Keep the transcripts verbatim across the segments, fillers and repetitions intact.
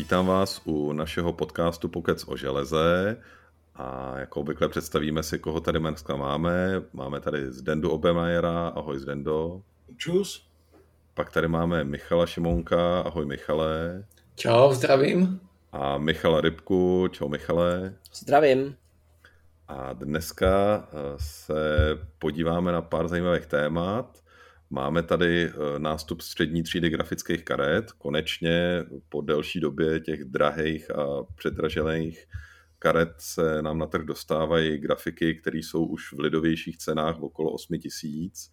Vítám vás u našeho podcastu Pokec o železe a jako obvykle představíme si, koho tady dneska máme. Máme tady Zdendu Obemajera, ahoj Zdendo. Čus. Pak tady máme Michala Šimonka, ahoj Michale. Čau, zdravím. A Michala Rybku, čau Michale. Zdravím. A dneska se podíváme na pár zajímavých témat. Máme tady nástup střední třídy grafických karet. Konečně po delší době těch drahých a předražených karet se nám na trh dostávají grafiky, které jsou už v lidovějších cenách okolo osm tisíc.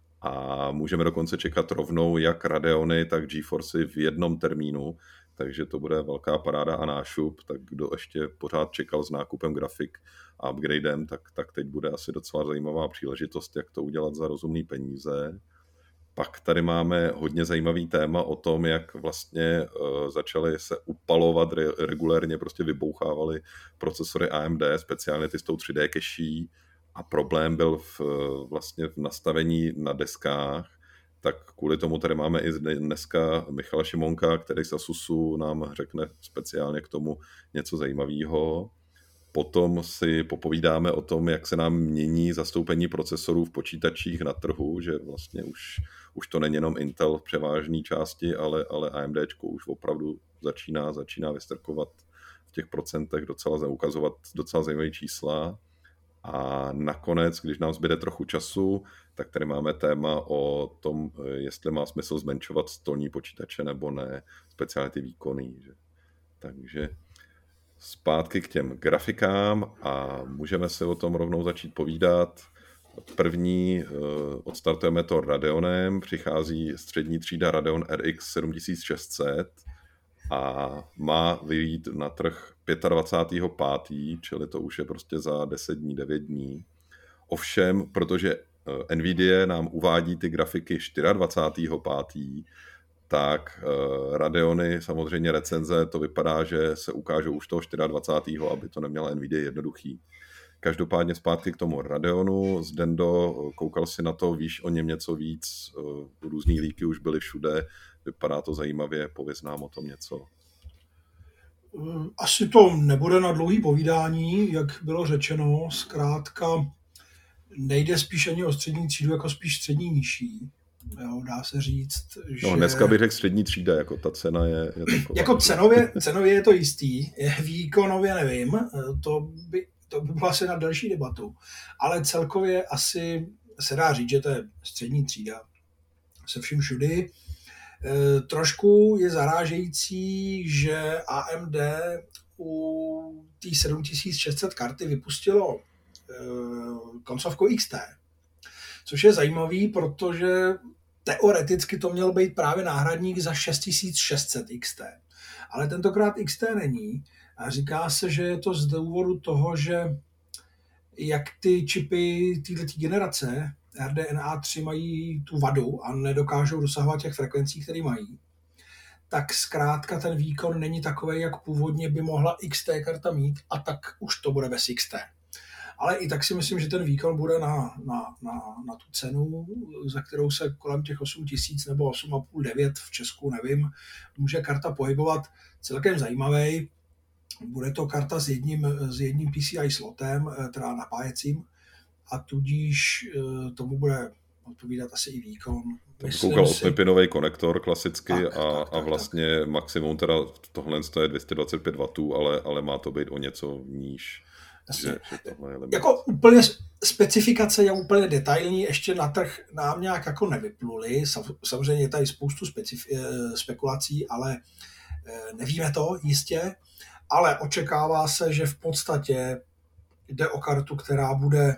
A můžeme dokonce čekat rovnou jak Radeony, tak GeForcey v jednom termínu. Takže to bude velká paráda a nášup. Tak kdo ještě pořád čekal s nákupem grafik a upgradem, tak, tak teď bude asi docela zajímavá příležitost, jak to udělat za rozumný peníze. Pak tady máme hodně zajímavý téma o tom, jak vlastně uh, začaly se upalovat re- regulérně, prostě vybouchávaly procesory A M D, speciálně ty s tou tři dé cache, a problém byl v, vlastně v nastavení na deskách. Tak kvůli tomu tady máme i dneska Michala Šimonka, který z Asusu nám řekne speciálně k tomu něco zajímavého. Potom si popovídáme o tom, jak se nám mění zastoupení procesorů v počítačích na trhu, že vlastně už, už to není jenom Intel v převážné části, ale, ale AMDčko už opravdu začíná, začíná vystrkovat v těch procentech, docela zaukazovat docela zajímavé čísla. A nakonec, když nám zbyde trochu času, tak tady máme téma o tom, jestli má smysl zmenšovat stolní počítače nebo ne, speciálně ty výkonný. Že? Takže zpátky k těm grafikám a můžeme si o tom rovnou začít povídat. První odstartujeme to Radeonem, přichází střední třída Radeon R X sedm šest set a má vyjít na trh dvacátého pátého čili to už je prostě za deset dní, devět dní. Ovšem, protože Nvidia nám uvádí ty grafiky dvacátého pátého tak uh, Radeony, samozřejmě recenze, to vypadá, že se ukážou už toho dvacátého čtvrtého aby to neměla Nvidia jednoduchý. Každopádně zpátky k tomu Radeonu. Zdendo, koukal si na to, víš o něm něco víc, uh, různý líky už byly všude, vypadá to zajímavě, pověz nám o tom něco. Asi to nebude na dlouhý povídání, jak bylo řečeno, zkrátka nejde spíš ani o střední třídu, jako spíš střední nižší. Jo, dá se říct, že... No, dneska bych řekl střední třída, jako ta cena je, je taková. Jako cenově, cenově je to jistý, výkonově nevím, to by, to by bylo asi na další debatu, ale celkově asi se dá říct, že to je střední třída se vším všudy. E, trošku je zarážející, že A M D u té sedm šest set karty vypustilo e, koncovku X T, což je zajímavý, protože teoreticky to měl být právě náhradník za šest šest set X T. Ale tentokrát X T není a říká se, že je to z důvodu toho, že jak ty čipy této generace R D N A tři mají tu vadu a nedokážou dosahovat těch frekvencí, které mají, tak zkrátka ten výkon není takový, jak původně by mohla X T karta mít, a tak už to bude bez X T. Ale i tak si myslím, že ten výkon bude na, na, na, na tu cenu, za kterou se kolem těch osm tisíc nebo osm a půl devět v Česku, nevím, může karta pohybovat, celkem zajímavý. Bude to karta s jedním, s jedním P C I slotem, teda napájecím, a tudíž tomu bude odpovídat asi i výkon. Koukal osmipinový konektor klasicky tak, a, tak, tak, a vlastně tak. Maximum teda tohle je dvě stě dvacet pět wattů, ale, ale má to být o něco níž. Že, že jako úplně specifikace je úplně detailní, ještě na trh nám nějak jako nevypluly. Samozřejmě je tady spoustu specif- spekulací, ale nevíme to jistě, ale očekává se, že v podstatě jde o kartu, která bude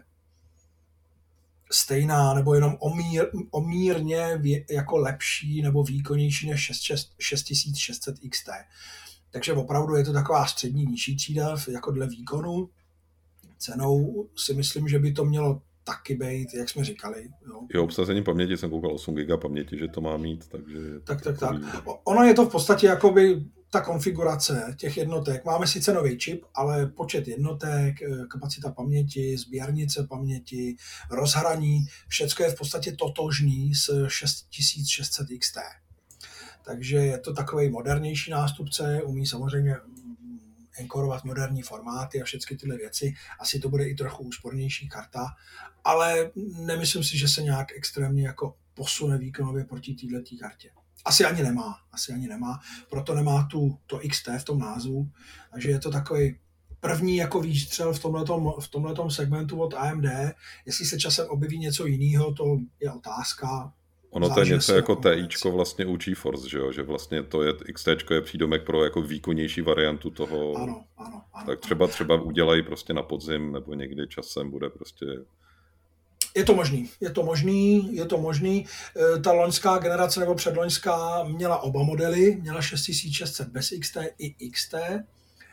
stejná nebo jenom omír, omírně jako lepší nebo výkonnější než šest šest set X T. Takže opravdu je to taková střední nižší třída jako dle výkonu. Cenou si myslím, že by to mělo taky být, jak jsme říkali. Jo, jo obsazení paměti jsem koukal osm giga paměti, že to má mít, takže... Tak, tak, tak. Ono je to v podstatě jakoby ta konfigurace těch jednotek. Máme sice nový čip, ale počet jednotek, kapacita paměti, sběrnice paměti, rozhraní, všecko je v podstatě totožný s šest šest set X T. takže je to takový modernější nástupce, umí samozřejmě enkorovat moderní formáty a všechny tyhle věci. Asi to bude i trochu úspornější karta, ale nemyslím si, že se nějak extrémně jako posune výkonově proti této kartě. Asi ani nemá, asi ani nemá, proto nemá tu, to X T v tom názvu, takže je to takový první jako výstřel v tomhletom, v tomhletom segmentu od A M D. Jestli se časem objeví něco jiného, to je otázka. Ono to je něco jako TIčko vlastně u GeForce, že jo? Že vlastně to je, X T je přídomek pro jako výkonnější variantu toho. Ano, ano, ano. Tak třeba třeba udělají prostě na podzim, nebo někdy časem bude prostě... Je to možný, je to možný, je to možný. Ta loňská generace nebo předloňská měla oba modely, měla šest tisíc šest set bez X T i X T.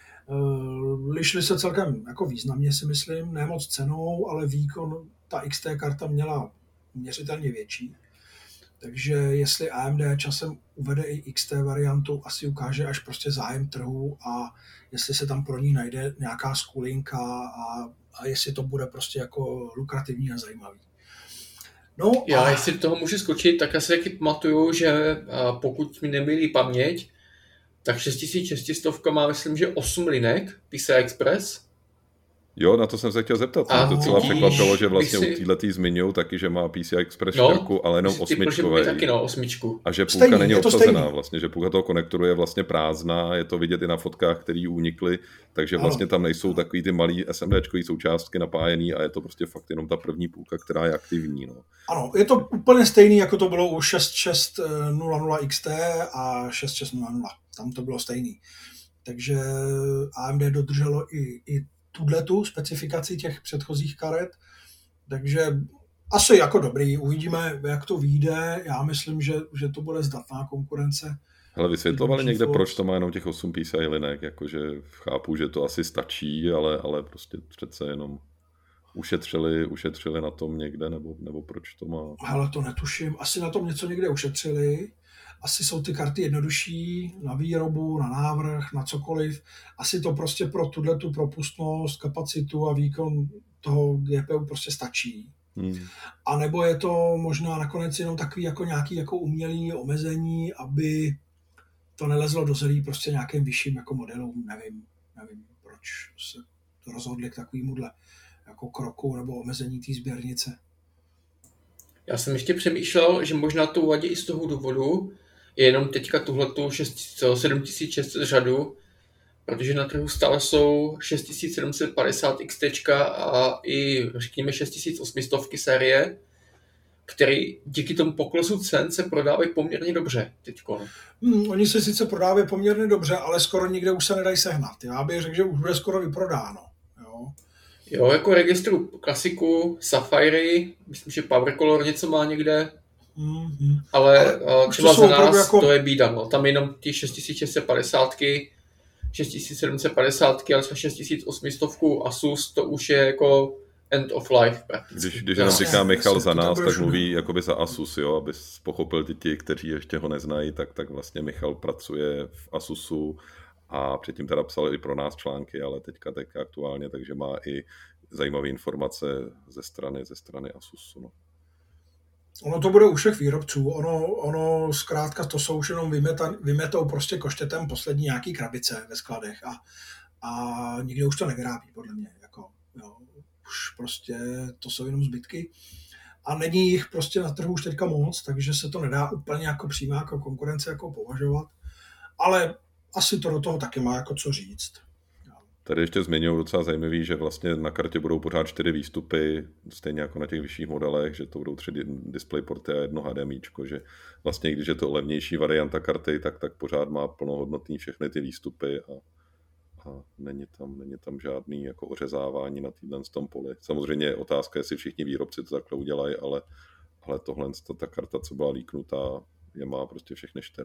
Lišily se celkem jako významně, si myslím, ne moc cenou, ale výkon, ta X T karta měla měřitelně větší. Takže jestli A M D časem uvede i X T variantu, asi ukáže až prostě zájem trhu a jestli se tam pro ní najde nějaká skulinka a, a jestli to bude prostě jako lukrativní a zajímavý. No Já, a... jestli toho můžu skočit, tak asi taky pamatuju, že pokud mi nemýlí paměť, tak šest tisíc šest set má, myslím, že osm linek P C I Express. Jo, na to jsem se chtěl zeptat. A to celá překvapilo, že vlastně si... u téhletý zmiňují taky, že má P C I Express no, čtyřku, ale jenom osmičkové. Taky no, osmičku. A že půlka stejný, není obsazená vlastně, že půlka toho konektoru je vlastně prázdná, je to vidět i na fotkách, které unikly, takže vlastně tam nejsou takový ty malý SMDčkový součástky napájený a je to prostě fakt jenom ta první půlka, která je aktivní. No. Ano, je to úplně stejný, jako to bylo u šest šest nula nula X T a šest šest nula nula. Tam to bylo stejný. Takže A M D dodrželo i, i tuhletu specifikaci těch předchozích karet, takže asi jako dobrý, uvidíme, jak to vyjde, já myslím, že, že to bude zdatná konkurence. Hele, vysvětlovali někde, proč to má jenom těch osm P C I linek, jakože chápu, že to asi stačí, ale, ale prostě přece jenom ušetřili, ušetřili na tom někde, nebo, nebo proč to má? Hele, to netuším, asi na tom něco někde ušetřili, asi jsou ty karty jednodušší na výrobu, na návrh, na cokoliv. Asi to prostě pro tuhletu propustnost, kapacitu a výkon toho G P U prostě stačí. Hmm. A nebo je to možná nakonec jenom takový jako nějaký jako umělý omezení, aby to nelezlo do zelí prostě nějakým vyšším jako modelům. Nevím, nevím, proč se rozhodli k takovémuhle jako kroku nebo omezení té sběrnice. Já jsem ještě přemýšlel, že možná to uvadí i z toho důvodu, je jenom teďka tuhletu sedm tisíc šest set řadu, protože na trhu stále jsou šest tisíc sedm set padesát X T a i řekněme šest tisíc osm set série, který díky tomu poklesu cen se prodávají poměrně dobře teďko. Hmm, oni se sice prodávají poměrně dobře, ale skoro nikde už se nedají sehnat. Já bych řekl, že už bude skoro vyprodáno. Jo, jo jako registru klasiku, Sapphire, myslím, že Powercolor něco má někde, mm-hmm. ale, ale třeba za nás jako... to je bída. No. Tam jenom ty šest tisíc šest set padesát, šest tisíc sedm set padesát, ale šest tisíc osm set Asus, to už je jako end of life. Když, když jenom říká Michal za nás, tak mluví jakoby za Asus, jo, aby pochopil ty ti, kteří ještě ho neznají, tak, tak vlastně Michal pracuje v Asusu a předtím teda psal i pro nás články, ale teďka, teďka aktuálně, takže má i zajímavé informace ze strany, ze strany Asusu. No. Ono to bude u všech výrobců, ono, ono zkrátka to jsou už jenom vymeta, vymetou prostě koštětem poslední nějaký krabice ve skladech a, a nikdo už to nevyrábí, podle mě, jako, jo. Už prostě to jsou jenom zbytky a není jich prostě na trhu už teďka moc, takže se to nedá úplně jako přímá jako konkurence jako považovat, ale asi to do toho taky má jako co říct. Tady ještě zmiňuji docela zajímavý, že vlastně na kartě budou pořád čtyři výstupy, stejně jako na těch vyšších modelech, že to budou tři DisplayPorty a jedno HDMIčko, že vlastně když je to levnější varianta karty, tak, tak pořád má plnohodnotný všechny ty výstupy a, a není tam, není tam žádný jako ořezávání na týden z tom poli. Samozřejmě je otázka, jestli všichni výrobci to takhle udělají, ale, ale tohle, ta karta, co byla líknutá, je má prostě všechny čtyři.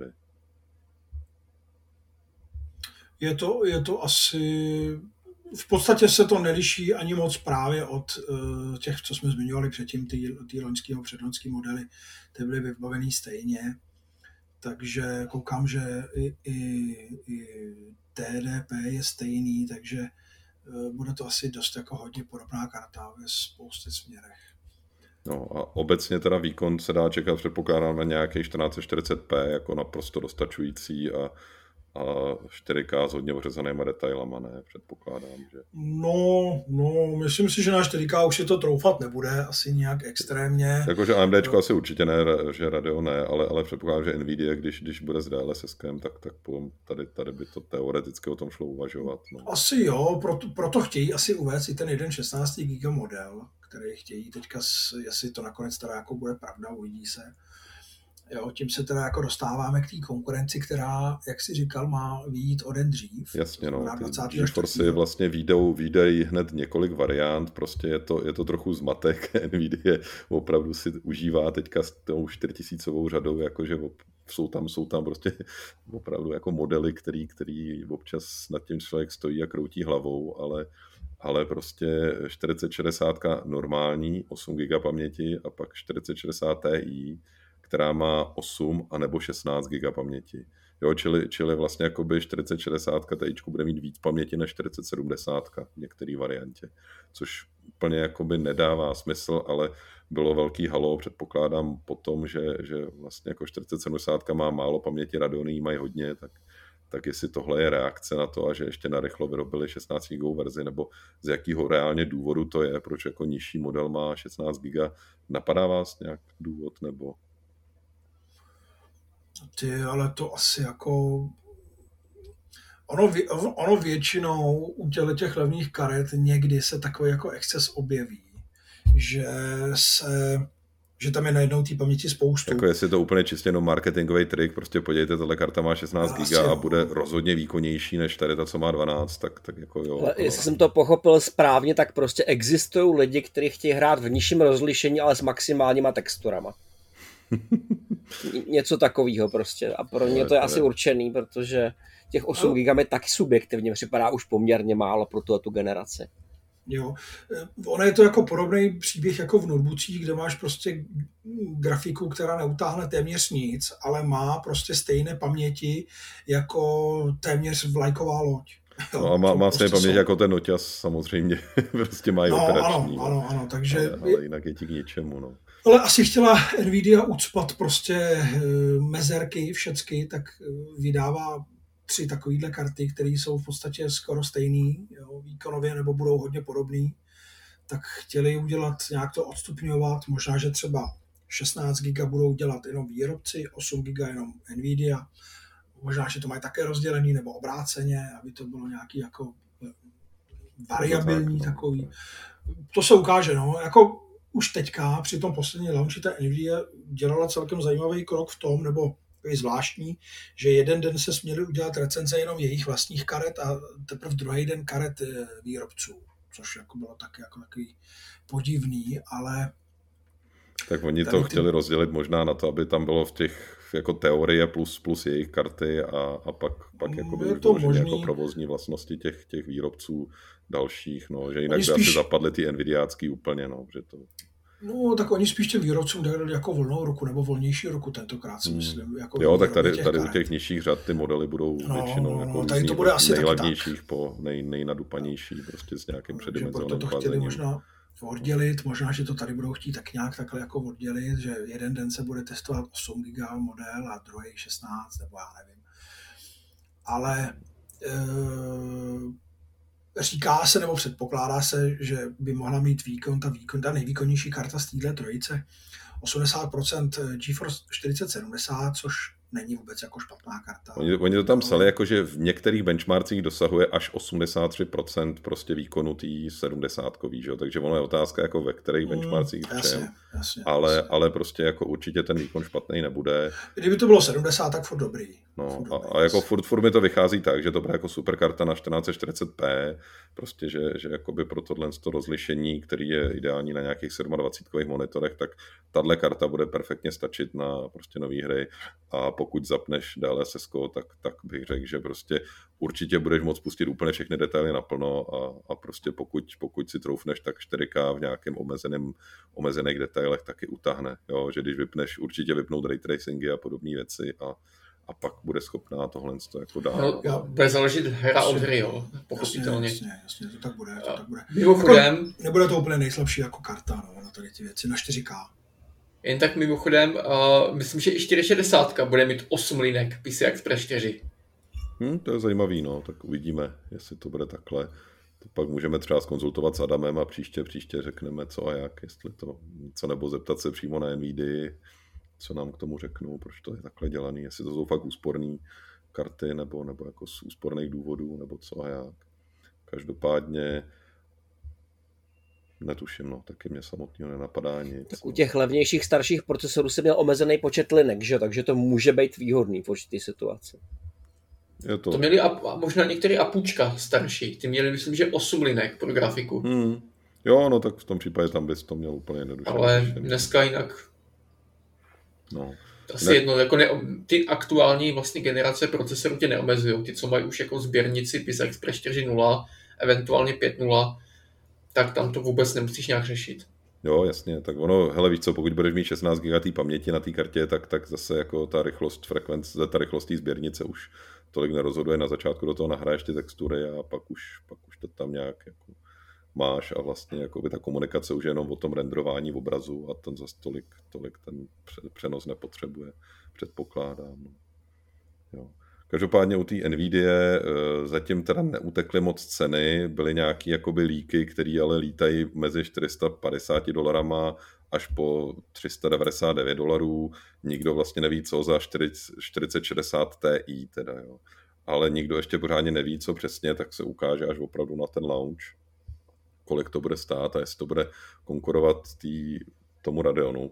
Je to, je to asi, v podstatě se to neliší ani moc právě od uh, těch, co jsme zmiňovali předtím, ty, ty loňský a předloňský modely, ty byly vybavený stejně, takže koukám, že i, i, i T D P je stejný, takže uh, bude to asi dost jako hodně podobná karta ve spoustě směrech. No a obecně teda výkon se dá čekat, předpokládám, na nějaký čtrnáct čtyřicet pé jako naprosto dostačující a, a čtyři ká s hodně ořezanýma detailama, ne? Předpokládám, že... No, no, myslím si, že na čtyři ká už si to troufat nebude, asi nějak extrémně. Jakože AMDčko no. asi určitě ne, že Radeon ne, ale, ale předpokládám, že Nvidia, když, když bude s DLSSkem, tak, tak tady, tady by to teoreticky o tom šlo uvažovat. No. Asi jo, proto, proto chtějí asi uvést i ten jeden šestnáct giga model, který chtějí teďka, jestli to nakonec teda jako bude pravda, uvidí se. Jo, tím se teda jako dostáváme k té konkurenci, která, jak si říkal, má vyjít o den dřív. Jasně, no, ty GeForce vlastně výjdou, výdají hned několik variant, prostě je to, je to trochu zmatek, Nvidia opravdu si užívá teďka s tou čtyřtisícovou řadou, jakože jsou tam, jsou tam prostě opravdu jako modely, který, který občas nad tím člověk stojí a kroutí hlavou, ale ale prostě čtyřicet šedesát normální, osm giga paměti a pak čtyřicet šedesát Ti, která má osm a nebo šestnáct giga paměti. Jo, čili, čili vlastně jakoby čtyřicet šedesát Tičku bude mít víc paměti než čtyřicet sedmdesát v některé variantě, což úplně jakoby nedává smysl, ale bylo velký halo, předpokládám potom, že, že vlastně jako čtyřicet sedmdesát má málo paměti, Radeony mají hodně, tak tak jestli tohle je reakce na to a že ještě narychlo vyrobili šestnáct gigovou verzi, nebo z jakého reálně důvodu to je, proč jako nižší model má šestnáct giga, napadá vás nějak důvod, nebo? Ty, ale to asi jako... Ono, ono většinou u těch levných karet někdy se takový jako exces objeví, že se... že tam je najednou té paměti spoustu. Jako jestli to úplně čistě jenom marketingový trik, prostě podívejte, tato karta má šestnáct giga a bude rozhodně výkonnější než tady ta, co má dvanáct, tak, tak jako jo. Ale jestli jsem to pochopil správně, tak prostě existují lidi, kteří chtějí hrát v nižším rozlišení, ale s maximálníma texturama. Něco takového prostě. A pro mě to je asi určený, protože těch osm giga mi taky subjektivně připadá už poměrně málo pro tu, tu generaci. Jo. Ono je to jako podobný příběh jako v notebookích, kde máš prostě grafiku, která neutáhne téměř nic, ale má prostě stejné paměti jako téměř vlajková loď. Jo, no a má, má stejné prostě paměť jsou... jako ten Noťas samozřejmě, prostě mají no, operační. Ano, ano, ano, takže... Ale, ale jinak je ti k ničemu, no. Ale asi chtěla Nvidia ucpat prostě mezerky všecky, tak vydává tři takovýhle karty, které jsou v podstatě skoro stejný, jo, výkonově, nebo budou hodně podobný, tak chtěli udělat, nějak to odstupňovat, možná, že třeba šestnáct giga budou dělat jenom výrobci, osm giga jenom Nvidia, možná, že to mají také rozdělený, nebo obráceně, aby to bylo nějaký jako variabilní takový. To se ukáže, no, jako už teďka při tom poslední launchi ta Nvidia dělala celkem zajímavý krok v tom, nebo zvláštní, že jeden den se směli udělat recenze jenom jejich vlastních karet a teprve druhý den karet výrobců, což jako bylo taky jako takový podivný, ale... Tak oni to ty... chtěli rozdělit možná na to, aby tam bylo v těch jako teorie plus, plus jejich karty a, a pak, pak jako by to jako provozní vlastnosti těch, těch výrobců dalších, no, že jinak by spíš... asi zapadly ty Nvidiácký úplně, no, že to... No, tak oni spíš těm výrobcům dali jako volnou ruku, nebo volnější ruku tentokrát, si myslím. Jako jo, tak tady, tady u těch nižších řad ty modely budou no, většinou no, jako tady to bude asi nejladnějších po nej, nejnadupanější, prostě s nějakým předimenzovaným proto to chtěli možná oddělit, možná, že to tady budou chtít tak nějak takhle jako oddělit, že jeden den se bude testovat osm giga model a druhý šestnáct, nebo já nevím. Ale e- říká se nebo předpokládá se, že by mohla mít výkon, ta, výkon, ta nejvýkonnější karta z téhle trojice, osmdesát procent GeForce čtyřicet sedmdesát, což není vůbec jako špatná karta. Oni, oni to tam psali, jako, že v některých benchmarkcích dosahuje až osmdesát tři procent prostě výkonu tý sedmdesátkový, že jo? Takže ono je otázka, jako ve kterých benchmarkcích mm, jasně, jasně, ale, jasně. ale prostě jako určitě ten výkon špatný nebude. Kdyby to bylo sedmdesát, tak furt dobrý. No, furt a, dobrý, a jako furt, furt mi to vychází tak, že to bude jako superkarta na čtrnáct čtyřicet pé, prostě, že, že jakoby pro tohle to rozlišení, který je ideální na nějakých dvacetsedmikových monitorech, tak tahle karta bude perfektně stačit na prostě nové hry a pokud zapneš D L S S, tak, tak bych řekl, že prostě určitě budeš moct pustit úplně všechny detaily naplno a, a prostě pokud, pokud si troufneš, tak čtyři ká v nějakém omezeném, omezených detailech taky utáhne. Jo? Že když vypneš, určitě vypnout ray tracingy a podobné věci a, a pak bude schopná tohle to jako dát. No, Já- bude záležet hra od hry, jo, pochopitelně. Jasně, jasně, jasně, to tak bude, to tak bude. Mimochodem, Nebude to úplně nejslabší jako karta, no, na tady ty věci, na čtyři ká. jen tak mimochodem, uh, myslím, že i čtyři šedesát bude mít osm linek P C I Express čtyři. Hm, to je zajímavý, no, tak uvidíme, jestli to bude takhle. To pak můžeme třeba skonzultovat s Adamem a příště, příště řekneme co a jak, jestli to co, nebo zeptat se přímo na Nvidia, co nám k tomu řeknou, proč to je takhle dělaný, jestli to jsou fakt úsporné karty, nebo, nebo jako z úsporných důvodů, nebo co a jak. Každopádně netuším, no, taky mě samotného nenapadá nic. Tak u těch levnějších starších procesorů se měl omezený počet linek, že? Takže to může být výhodný v určitý situaci. Je to... To měli a možná některé Apučka starší, ty měli myslím, že osm linek pro grafiku. Hmm. Jo, no tak v tom případě tam bys to měl úplně jednoduše. Ale dneska jinak No. asi Ne. jedno, jako ne, ty aktuální vlastně generace procesorů tě neomezují, ty, co mají už jako sběrnici P C I Express čtyři tečka nula, eventuálně pět tečka nula, tak tam to vůbec nemusíš nějak řešit. Jo, jasně, tak ono, hele víš co, pokud budeš mít šestnáct gigabajtů paměti na té kartě, tak, tak zase jako ta rychlost frekvence, ta rychlost té sběrnice už tolik nerozhoduje, na začátku do toho nahraješ ty textury a pak už, pak už to tam nějak jako máš a vlastně jakoby ta komunikace už je jenom o tom renderování v obrazu a ten zase tolik, tolik ten přenos nepotřebuje, předpokládám. No. Jo. Každopádně u té Nvidia zatím teda neutekly moc ceny, byly nějaký jakoby líky, které ale lítají mezi čtyři sta padesát dolarama až po tři sta devadesát devět dolarů. Nikdo vlastně neví, co za čtyřicet šedesát Ti teda, jo. Ale nikdo ještě pořádně neví, co přesně, tak se ukáže až opravdu na ten launch, kolik to bude stát a jestli to bude konkurovat tý, tomu Radeonu.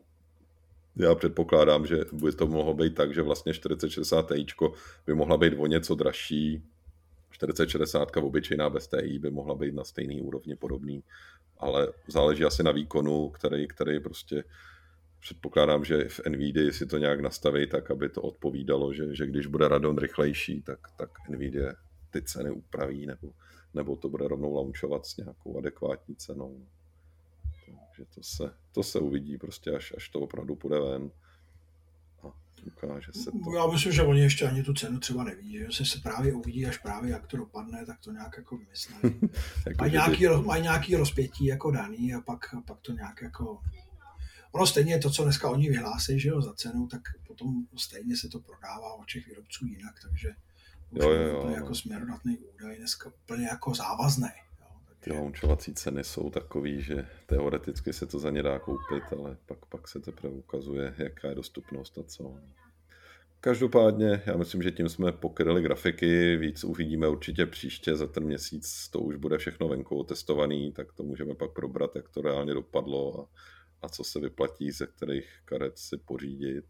Já předpokládám, že by to mohlo být tak, že vlastně čtyřicet šedesát Ti by mohla být o něco dražší. čtyřicet šedesát obyčejná bez Ti by mohla být na stejný úrovni podobný, ale záleží asi na výkonu, který, který prostě předpokládám, že v Nvidia si to nějak nastaví tak, aby to odpovídalo, že, že když bude Radeon rychlejší, tak, tak Nvidia ty ceny upraví, nebo, nebo to bude rovnou launchovat s nějakou adekvátní cenou. Takže to se, to se uvidí prostě, až, až to opravdu půjde ven a ukáže se to. Já myslím, že oni ještě ani tu cenu třeba neví, že se právě uvidí, až právě jak to dopadne, tak to nějak jako vymyslí. jako, mají, nějaký, by... mají nějaký rozpětí jako daný a pak, a pak to nějak jako... Ono stejně to, co dneska oni vyhlásí, že jo, za cenu, tak potom stejně se to prodává od těch výrobců jinak, takže jo, jo, jo, úplně jako směrodatný údaj dneska úplně jako závazný. Ty launchovací ceny jsou takový, že teoreticky se to za ně dá koupit, ale pak, pak se teprve ukazuje, jaká je dostupnost a co. Každopádně, já myslím, že tím jsme pokryli grafiky, víc uvidíme určitě příště, za ten měsíc to už bude všechno venku testovaný, tak to můžeme pak probrat, jak to reálně dopadlo a, a co se vyplatí, ze kterých karet si pořídit.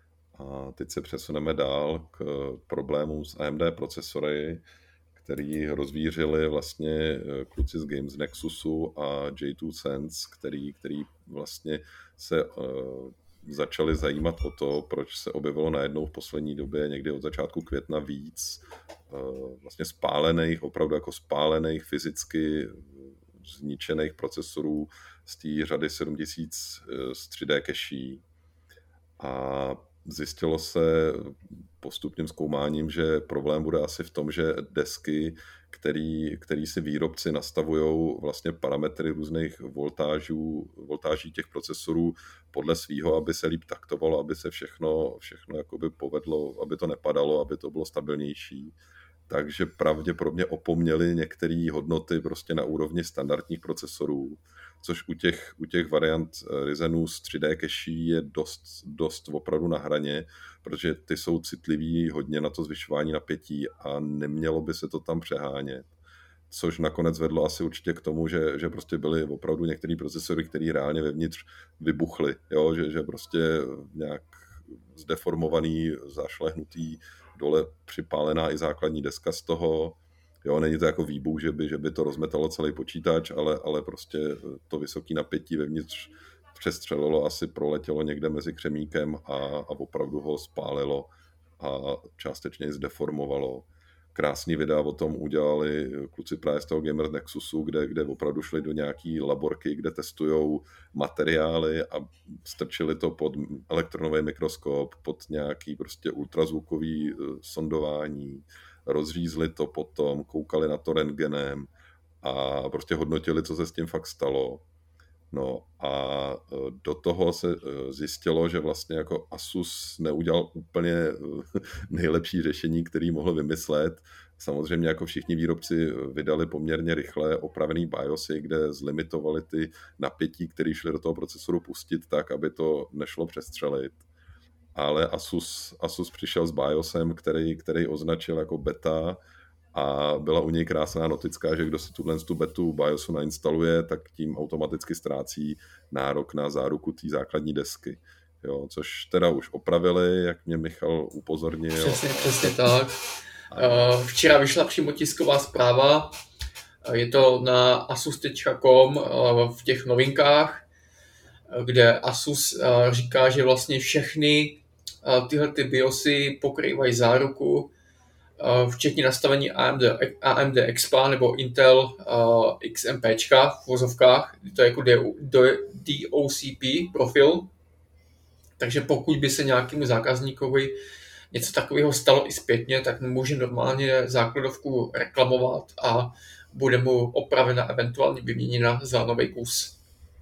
A teď se přesuneme dál k problémům s A M D procesory, který rozvířili vlastně kluci z Games Nexusu a J dva Sense, který, který vlastně se uh, začali zajímat o to, proč se objevilo najednou v poslední době, někdy od začátku května víc uh, vlastně spálených, opravdu jako spálených fyzicky zničených procesorů z té řady sedm tisíc z tři dé cache. A zjistilo se postupným zkoumáním, že problém bude asi v tom, že desky, který, který si výrobci nastavují vlastně parametry různých voltážů, voltáží těch procesorů podle svýho, aby se líp taktovalo, aby se všechno, všechno jakoby povedlo, aby to nepadalo, aby to bylo stabilnější. Takže pravděpodobně opomněli některé hodnoty prostě na úrovni standardních procesorů, což u těch, u těch variant Ryzenů z tři dé cache je dost, dost opravdu na hraně, protože ty jsou citlivý hodně na to zvyšování napětí a nemělo by se to tam přehánět. Což nakonec vedlo asi určitě k tomu, že, že prostě byly opravdu některé procesory, které reálně vevnitř vybuchly, jo? Že, že prostě nějak zdeformovaný, zašlehnutý, dole připálená i základní deska z toho. Jo, není to jako výbuch, že by, že by to rozmetalo celý počítač, ale, ale prostě to vysoké napětí vevnitř přestřelilo, asi proletělo někde mezi křemíkem a, a opravdu ho spálilo a částečně i zdeformovalo. krásný videa o tom udělali kluci právě z toho Gamers Nexusu, kde, kde opravdu šli do nějaký laborky, kde testujou materiály a strčili to pod elektronový mikroskop, pod nějaký prostě ultrazvukový sondování, rozřízli to potom, koukali na to rentgenem a prostě hodnotili, co se s tím fakt stalo. No a do toho se zjistilo, že vlastně jako Asus neudělal úplně nejlepší řešení, který mohl vymyslet. Samozřejmě jako všichni výrobci vydali poměrně rychle opravený BIOSy, kde zlimitovali ty napětí, které šly do toho procesoru pustit tak, aby to nešlo přestřelit. Ale Asus, Asus přišel s BIOSem, který, který označil jako beta, a byla u něj krásná notická, že kdo si tuhle tu betu BIOSu nainstaluje, tak tím automaticky ztrácí nárok na záruku té základní desky. Jo, což teda už opravili, jak mě Michal upozornil. Přesně, přesně tak. Včera vyšla přímo tisková zpráva, je to na asus tečka com v těch novinkách, kde Asus říká, že vlastně všechny tyhle ty BIOSy pokrývají záruku, včetně nastavení A M D, A M D Expa nebo Intel uh, XMPčka v vozovkách, to je jako D O C P profil. Takže pokud by se nějakému zákazníkovi něco takového stalo i zpětně, tak může normálně základovku reklamovat a bude mu opravena, eventuálně vyměněna za nový kus.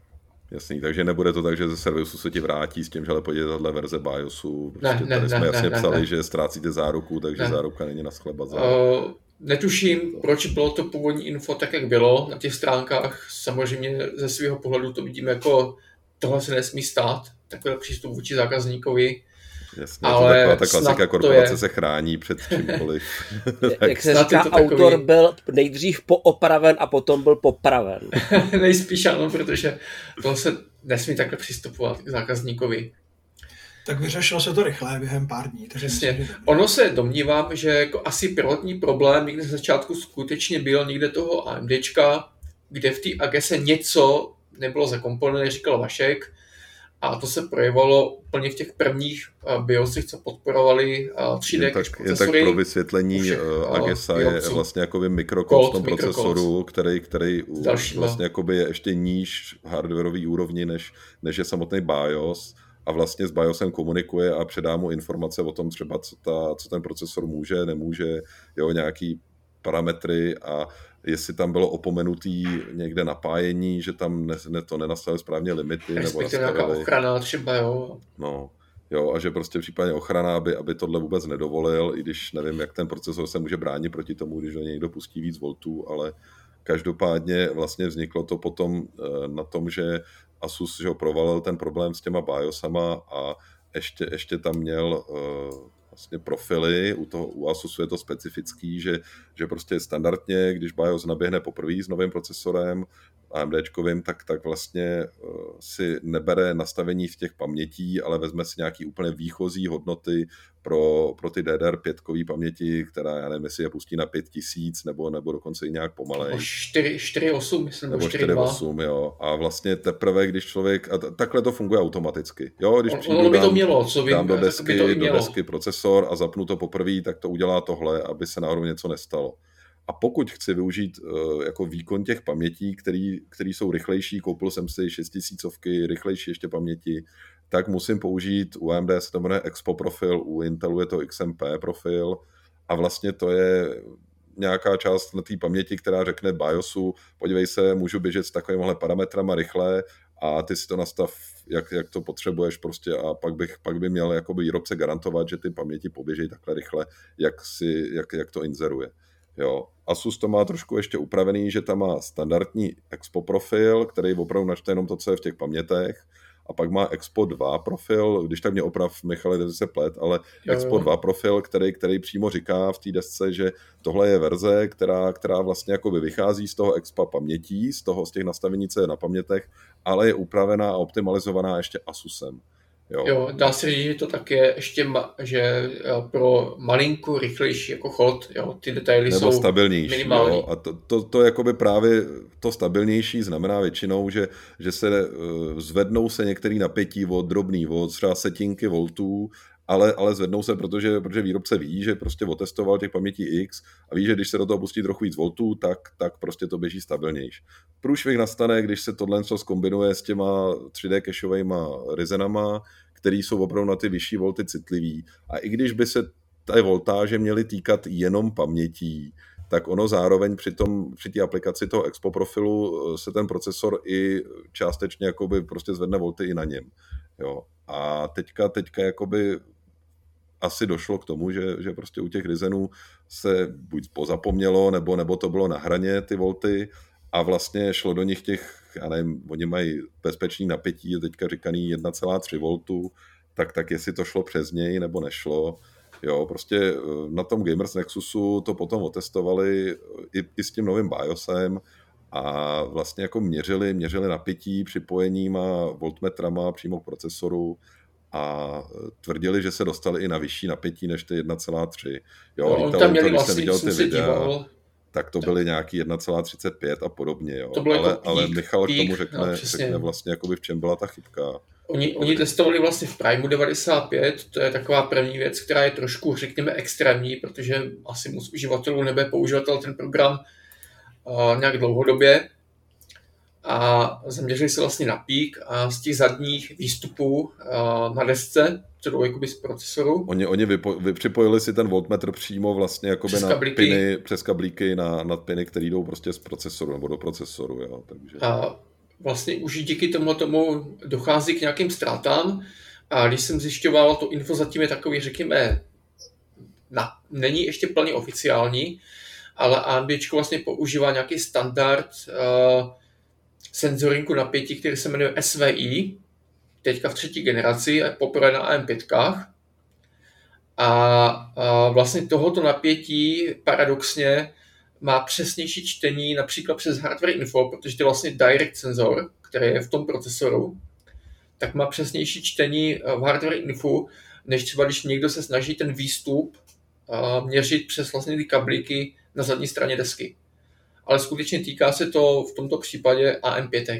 Jasný, takže nebude to tak, že ze servisu se ti vrátí s tím, že ale podívejte tahle verze BIOSu. Prostě ne, ne, tady jsme ne, jasně ne, psali, ne. že ztrácíte záruku, takže ne. záruka není na skle bazar. Uh, netuším, proč bylo to původní info tak, jak bylo na těch stránkách. Samozřejmě ze svého pohledu to vidíme jako tohle se nesmí stát, takový přístup vůči zákazníkovi. Jasně, ale to taková ta klasika, korporace se chrání před čímkoliv. Jak se říká, autor takový... byl nejdřív poopraven a potom byl popraven. Nejspíš ano, protože to se nesmí takhle přistupovat k zákazníkovi. Tak vyřešilo se to rychle během pár dní. Přesně. Ono se domnívám, že jako asi prvotní problém někde z začátku skutečně byl někde toho AMDčka, kde v té agese něco nebylo zakomponované, říkal Vašek, a to se projevovalo úplně v těch prvních BIOSech, co podporovali tři dé tak, procesory. Je tak pro vysvětlení, všech, agesa je vlastně jakoby mikrokód v tom procesoru, který, který vlastně jakoby je ještě níž hardwareový úrovni, než, než je samotný BIOS. A vlastně s BIOSem komunikuje a předá mu informace o tom třeba, co, ta, co ten procesor může, nemůže, jo, nějaký parametry a jestli tam bylo opomenutý někde napájení, že tam ne, ne, to nenastavili správně limity. Respektive nějaká ochrana třeba, jo. No, jo, a že prostě případně ochrana, aby, aby tohle vůbec nedovolil, i když nevím, jak ten procesor se může bránit proti tomu, když do něj někdo pustí víc voltů, ale každopádně vlastně vzniklo to potom na tom, že Asus že ho provalil ten problém s těma BIOSama a ještě, ještě tam měl uh, vlastně profily, u, toho, u Asusu je to specifický, že, že prostě standardně, když BIOS naběhne poprvé s novým procesorem AMDčkovým, tak, tak vlastně uh, si nebere nastavení v těch pamětí, ale vezme si nějaký úplně výchozí hodnoty pro, pro ty D D R pětkový paměti, která, já nevím, jestli je pustí na pět tisíc, nebo, nebo dokonce i nějak pomalej. čtyři osm, myslím, nebo čtyři osm, jo. A vlastně teprve, když člověk, a t- takhle to funguje automaticky. Jo, když přijdu, ono by dám, to mělo, co vím, dám do desky, to do desky procesor a zapnu to poprvé, tak to udělá tohle, aby se náhodou něco nestalo. A pokud chci využít uh, jako výkon těch pamětí, který, který jsou rychlejší, koupil jsem si šestitisícovky, rychlejší ještě paměti, tak musím použít u A M D se to jmenuje Expo profil, u Intelu je to X M P profil a vlastně to je nějaká část na té paměti, která řekne BIOSu, podívej se, můžu běžet s takovýmhle parametrama rychle a ty si to nastav, jak, jak to potřebuješ prostě a pak, bych, pak by měl jakoby výrobce garantovat, že ty paměti poběžejí takhle rychle, jak, si, jak, jak to inzeruje. Jo. Asus to má trošku ještě upravený, že tam má standardní Expo profil, který opravdu načte jenom to, co je v těch pamětech, a pak má Expo dva profil, když tak mě oprav, Michale, kde se plet, ale jo, Expo dva profil, který, který přímo říká v té desce, že tohle je verze, která, která vlastně jakoby vychází z toho Expa pamětí, z toho, z těch nastavení, co je na pamětech, ale je upravená a optimalizovaná ještě Asusem. Jo. jo, dá se říct, že to tak je ještě, ma, že pro malinko rychlejší jako chod, jo, ty detaily nebo jsou stabilnější, minimální. Jo, a to, to, to jakoby právě to stabilnější znamená většinou, že, že se uh, zvednou se některé napětí od drobný, od třeba setinky voltů ale, ale zvednou se, protože, protože výrobce ví, že prostě otestoval těch pamětí X a ví, že když se do toho pustí trochu víc voltů, tak, tak prostě to běží stabilnější. Průšvih nastane, když se tohle zkombinuje s těma tři dé cacheovejma Ryzenama, který jsou opravdu na ty vyšší volty citlivý. A i když by se ty voltáže měly týkat jenom pamětí, tak ono zároveň při tom, při té aplikaci toho Expo profilu se ten procesor i částečně jakoby prostě zvedne volty i na něm. Jo. A teďka, teďka jakoby asi došlo k tomu, že, že prostě u těch Ryzenů se buď pozapomnělo, nebo, nebo to bylo na hraně ty volty a vlastně šlo do nich těch, já nevím, oni mají bezpečný napětí, je teďka říkaný jedna celá tři voltu, tak, tak jestli to šlo přes něj, nebo nešlo. Jo, prostě na tom Gamers Nexusu to potom otestovali i, i s tím novým BIOSem a vlastně jako měřili, měřili napětí připojeníma voltmetrama přímo k procesoru a tvrdili, že se dostali i na vyšší napětí než ty jedna celá tři. Jo, no, on tam měli když vlastně, jsem viděl ty videa, díval, tak to byly nějaký jedna celá třicet pět a podobně. Jo. To bylo ale, jako ale pík, Michal pík, k tomu řekne, no, řekne vlastně, jakoby v čem byla ta chybka. Oni, oni testovali vlastně v Primeu devadesát pět, to je taková první věc, která je trošku, řekněme, extrémní, protože asi moc uživatelů nebude používatel ten program uh, nějak dlouhodobě. A zaměřili se vlastně na pík a z těch zadních výstupů uh, na desce, co jdou jakoby z procesoru. Oni, oni vypo, vy, připojili si ten voltmetr přímo vlastně jakoby přes na kablíky. piny, přes kablíky na, na piny, které jdou prostě z procesoru nebo do procesoru. Jo, takže... A vlastně už díky tomu tomu dochází k nějakým ztrátám a když jsem zjišťoval, to info zatím je takový, řekněme, na, není ještě plně oficiální, ale AMDčko vlastně používá nějaký standard uh, senzorinku napětí, který se jmenuje S V I, teďka v třetí generaci, poprvé na A M pět. A, a vlastně tohoto napětí paradoxně má přesnější čtení například přes hardware info, protože to je vlastně direct senzor, který je v tom procesoru, tak má přesnější čtení v hardware info, než třeba když někdo se snaží ten výstup uh, měřit přes vlastně ty kablíky na zadní straně desky. Ale skutečně týká se to v tomto případě A M pět.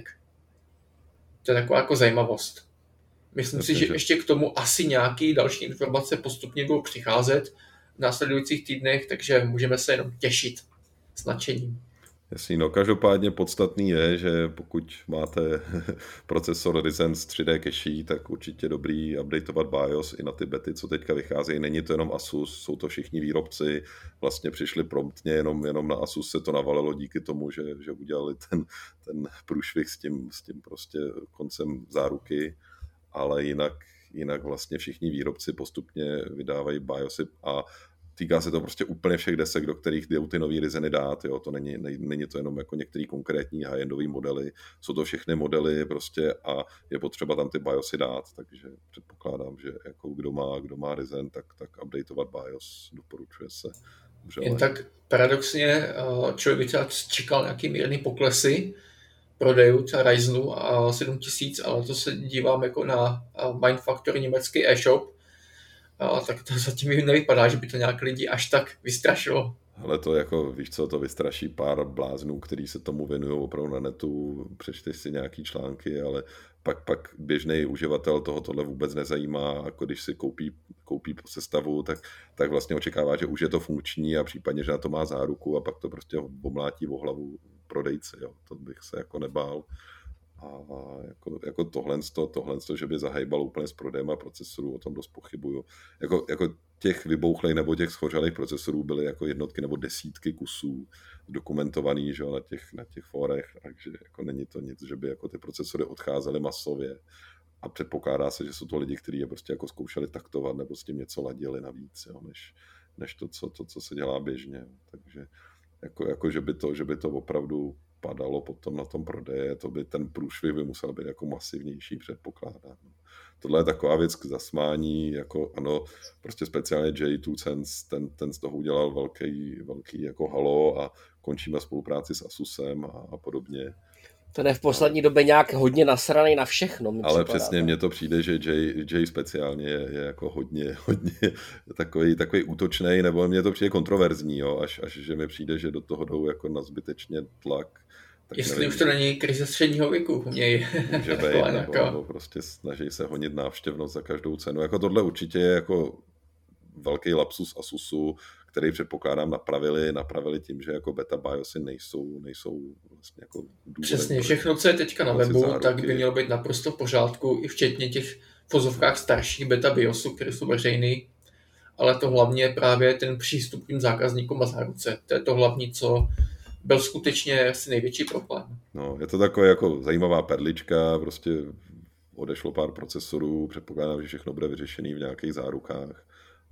To je taková jako zajímavost. Myslím Myslím si, že, že ještě k tomu asi nějaký další informace postupně budou přicházet v následujících týdnech, takže můžeme se jenom těšit s nadšením. Jasný, no každopádně podstatný je, že pokud máte procesor Ryzen s tři dé cache, tak určitě dobrý updateovat BIOS i na ty bety, co teďka vycházejí. Není to jenom Asus, jsou to všichni výrobci, vlastně přišli promptně, jenom, jenom na Asus se to navalilo díky tomu, že, že udělali ten, ten průšvih s tím, s tím prostě koncem záruky, ale jinak, jinak vlastně všichni výrobci postupně vydávají BIOSy a týká se to prostě úplně všech desek, do kterých jdou ty nový Ryzeny dát, jo, to není, ne, není to jenom jako některý konkrétní high-endový modely, jsou to všechny modely prostě a je potřeba tam ty BIOSy dát, takže předpokládám, že jako kdo má, kdo má Ryzen, tak, tak updateovat BIOS doporučuje se. Vřele. Jen tak paradoxně člověk by třeba čekal nějaký mírný poklesy prodejů třeba Ryzenu a sedm tisíc, ale to se dívám jako na Mindfactory německý e-shop, a tak to zatím nevypadá, že by to nějak lidi až tak vystrašilo. Ale to jako, víš co, to vystraší pár bláznů, který se tomu věnují opravdu na netu, přečteš si nějaký články, ale pak, pak běžný uživatel toho tohle vůbec nezajímá, jako když si koupí, koupí sestavu, tak, tak vlastně očekává, že už je to funkční a případně, že na to má záruku a pak to prostě omlátí o hlavu prodejce, jo. To bych se jako nebál. A jako, jako tohle, tohle, že by zahajbal úplně s prodejem a procesorů, o tom dost pochybuju. Jako, jako těch vybouchlých nebo těch schořelých procesorů byly jako jednotky nebo desítky kusů dokumentovaný, že, na těch, na těch fórech, takže jako není to nic, že by jako ty procesory odcházely masově a předpokládá se, že jsou to lidi, kteří je prostě jako zkoušeli taktovat nebo s tím něco ladili navíc, jo, než, než to, co, to, co se dělá běžně. Takže jako, jako že, by to, že by to opravdu padalo potom na tom prodeje, to by ten průšvih by musel být jako masivnější, předpokládám. Tohle je taková věc k zasmání, jako ano, prostě speciálně J two Sense, ten, ten z toho udělal velký, velký jako halo a končíme spolupráci s Asusem a, a podobně. Ten je v poslední době nějak hodně nasraný na všechno. Ale připadá, přesně mně to přijde, že Jay, Jay speciálně je, je jako hodně, hodně takový, takový útočný, nebo mně to přijde kontroverzní, jo, až, až že mi přijde, že do toho jdou jako na zbytečně tlak. tak Jestli nevím, už to není krize středního věku u něj. může být, nebo, nebo prostě snaží se honit návštěvnost za každou cenu. Jako tohle určitě je jako velký lapsus Asusu, který předpokládám napravili, napravili tím, že jako beta BIOSy nejsou, nejsou vlastně jako důvodem. Přesně, všechno, co je teďka na webu, záruky, tak by mělo být naprosto v pořádku, i včetně těch v vozovkách starších beta BIOSů, které jsou veřejný, ale to hlavně je právě ten přístup k tím zákazníkům a záruce. To je to hlavní, co byl skutečně asi největší problém. No, je to taková jako zajímavá perlička, prostě odešlo pár procesorů, předpokládám, že všechno bude vyřešený v nějakých zárukách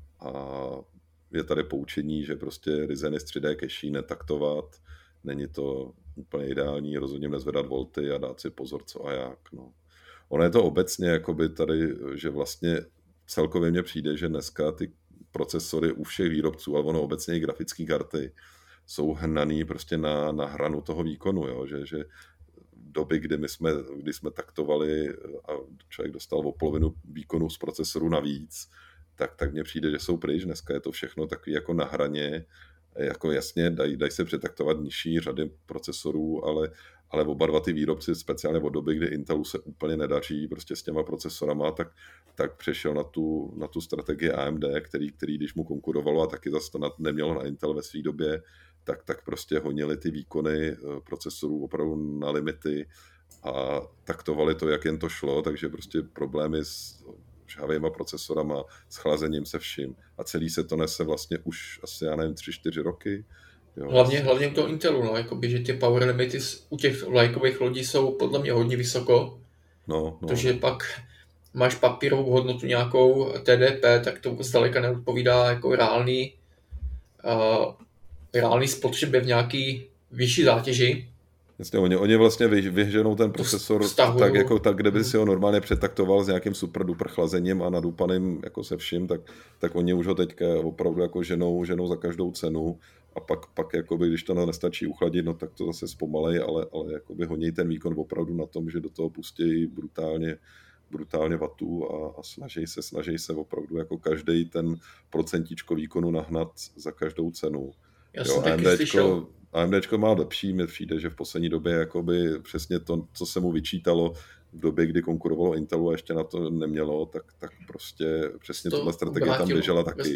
a je tady poučení, že prostě Ryzen z tři dé cache netaktovat, není to úplně ideální, rozhodně nezvedat volty a dát si pozor, co a jak. No. Ono je to obecně jakoby tady, že vlastně celkově mně přijde, že dneska ty procesory u všech výrobců, ale ono obecně i grafické karty, jsou hnaný prostě na, na hranu toho výkonu, jo? Že, že doby, kdy my jsme, kdy jsme taktovali a člověk dostal o polovinu výkonu z procesoru navíc, tak, tak mně přijde, že jsou pryč. Dneska je to všechno takový jako na hraně, jako jasně dají daj se přetaktovat nižší řady procesorů, ale, ale oba dva ty výrobci, speciálně od doby, kdy Intelu se úplně nedaří prostě s těma procesorama, tak, tak přešel na tu, na tu strategii A M D, který, který když mu konkurovalo a taky zase to nemělo na Intel ve své době, tak, tak prostě honili ty výkony procesorů opravdu na limity a taktovali to, jak jen to šlo, takže prostě problémy s žhavýma procesorama, s chlazením se vším. A celý se to nese vlastně už asi, já nevím, tři čtyři roky. Jo, hlavně, asi... hlavně u toho Intelu, no, jakoby, že ty power limity u těch vlajkových lodí jsou podle mě hodně vysoko. No, no. Protože pak máš papírovou hodnotu nějakou T D P, tak to zdaleka neodpovídá jako reálný, uh, reálný spotřebě v nějaký vyšší zátěži. Jasně, oni, oni vlastně vyženou ten procesor Vztahuju. tak, jako tak, kde by si ho normálně přetaktoval s nějakým super duper chlazením a nadupaným jako se vším, tak, tak oni už ho teďka opravdu jako ženou, ženou za každou cenu a pak, pak jakoby, když to nestačí uchladit, no tak to zase zpomalej, ale, ale jakoby honí ten výkon opravdu na tom, že do toho pustí brutálně, brutálně vatů a, a snaží se, snaží se opravdu jako každý ten procentičko výkonu nahnat za každou cenu. Já jsem taky slyšel. AMDčko má lepší, mi přijde, že v poslední době jakoby přesně to, co se mu vyčítalo v době, kdy konkurovalo Intelu a ještě na to nemělo, tak, tak prostě přesně tato strategie tam běžela taky.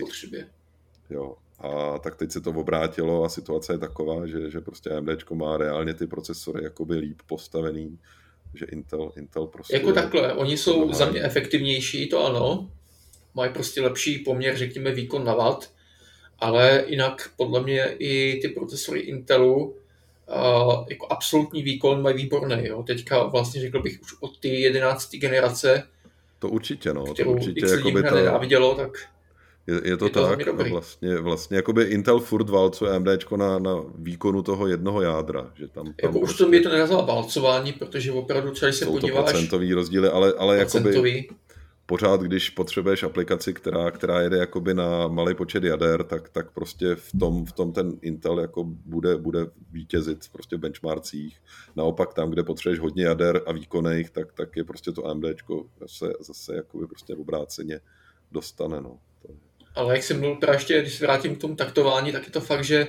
Jo. A tak teď se to obrátilo a situace je taková, že, že prostě AMDčko má reálně ty procesory jakoby líp postavený, že Intel, Intel prostě... Jako takhle, oni jsou za mě efektivnější, to ano, mají prostě lepší poměr, řekněme, výkon na watt, ale jinak podle mě i ty procesory Intelu uh, jako absolutní výkon mají výborný. Jo. Teďka vlastně řekl bych už od ty jedenácté generace, to určitě, no. kterou to určitě, x lidí ta... nenávidělo, tak je, je to je to tak. A vlastně, vlastně jakoby Intel furt válcuje AMDčko na, na výkonu toho jednoho jádra. Že tam, tam jako prostě... už to mě to nenazval válcování, protože opravdu třeba se jsou podíváš... Jsou to procentový rozdíly, ale, ale procentový. jakoby... Pořád, když potřebuješ aplikaci, která, která jede jakoby na malý počet jader, tak, tak prostě v tom, v tom ten Intel jako bude, bude vítězit prostě v benchmarkcích. Naopak tam, kde potřebuješ hodně jader a výkonných, tak, tak je prostě to AMDčko zase, zase jakoby prostě obráceně dostane. No. To... Ale jak jsem mluvil právě ještě, když se vrátím k tomu taktování, tak je to fakt, že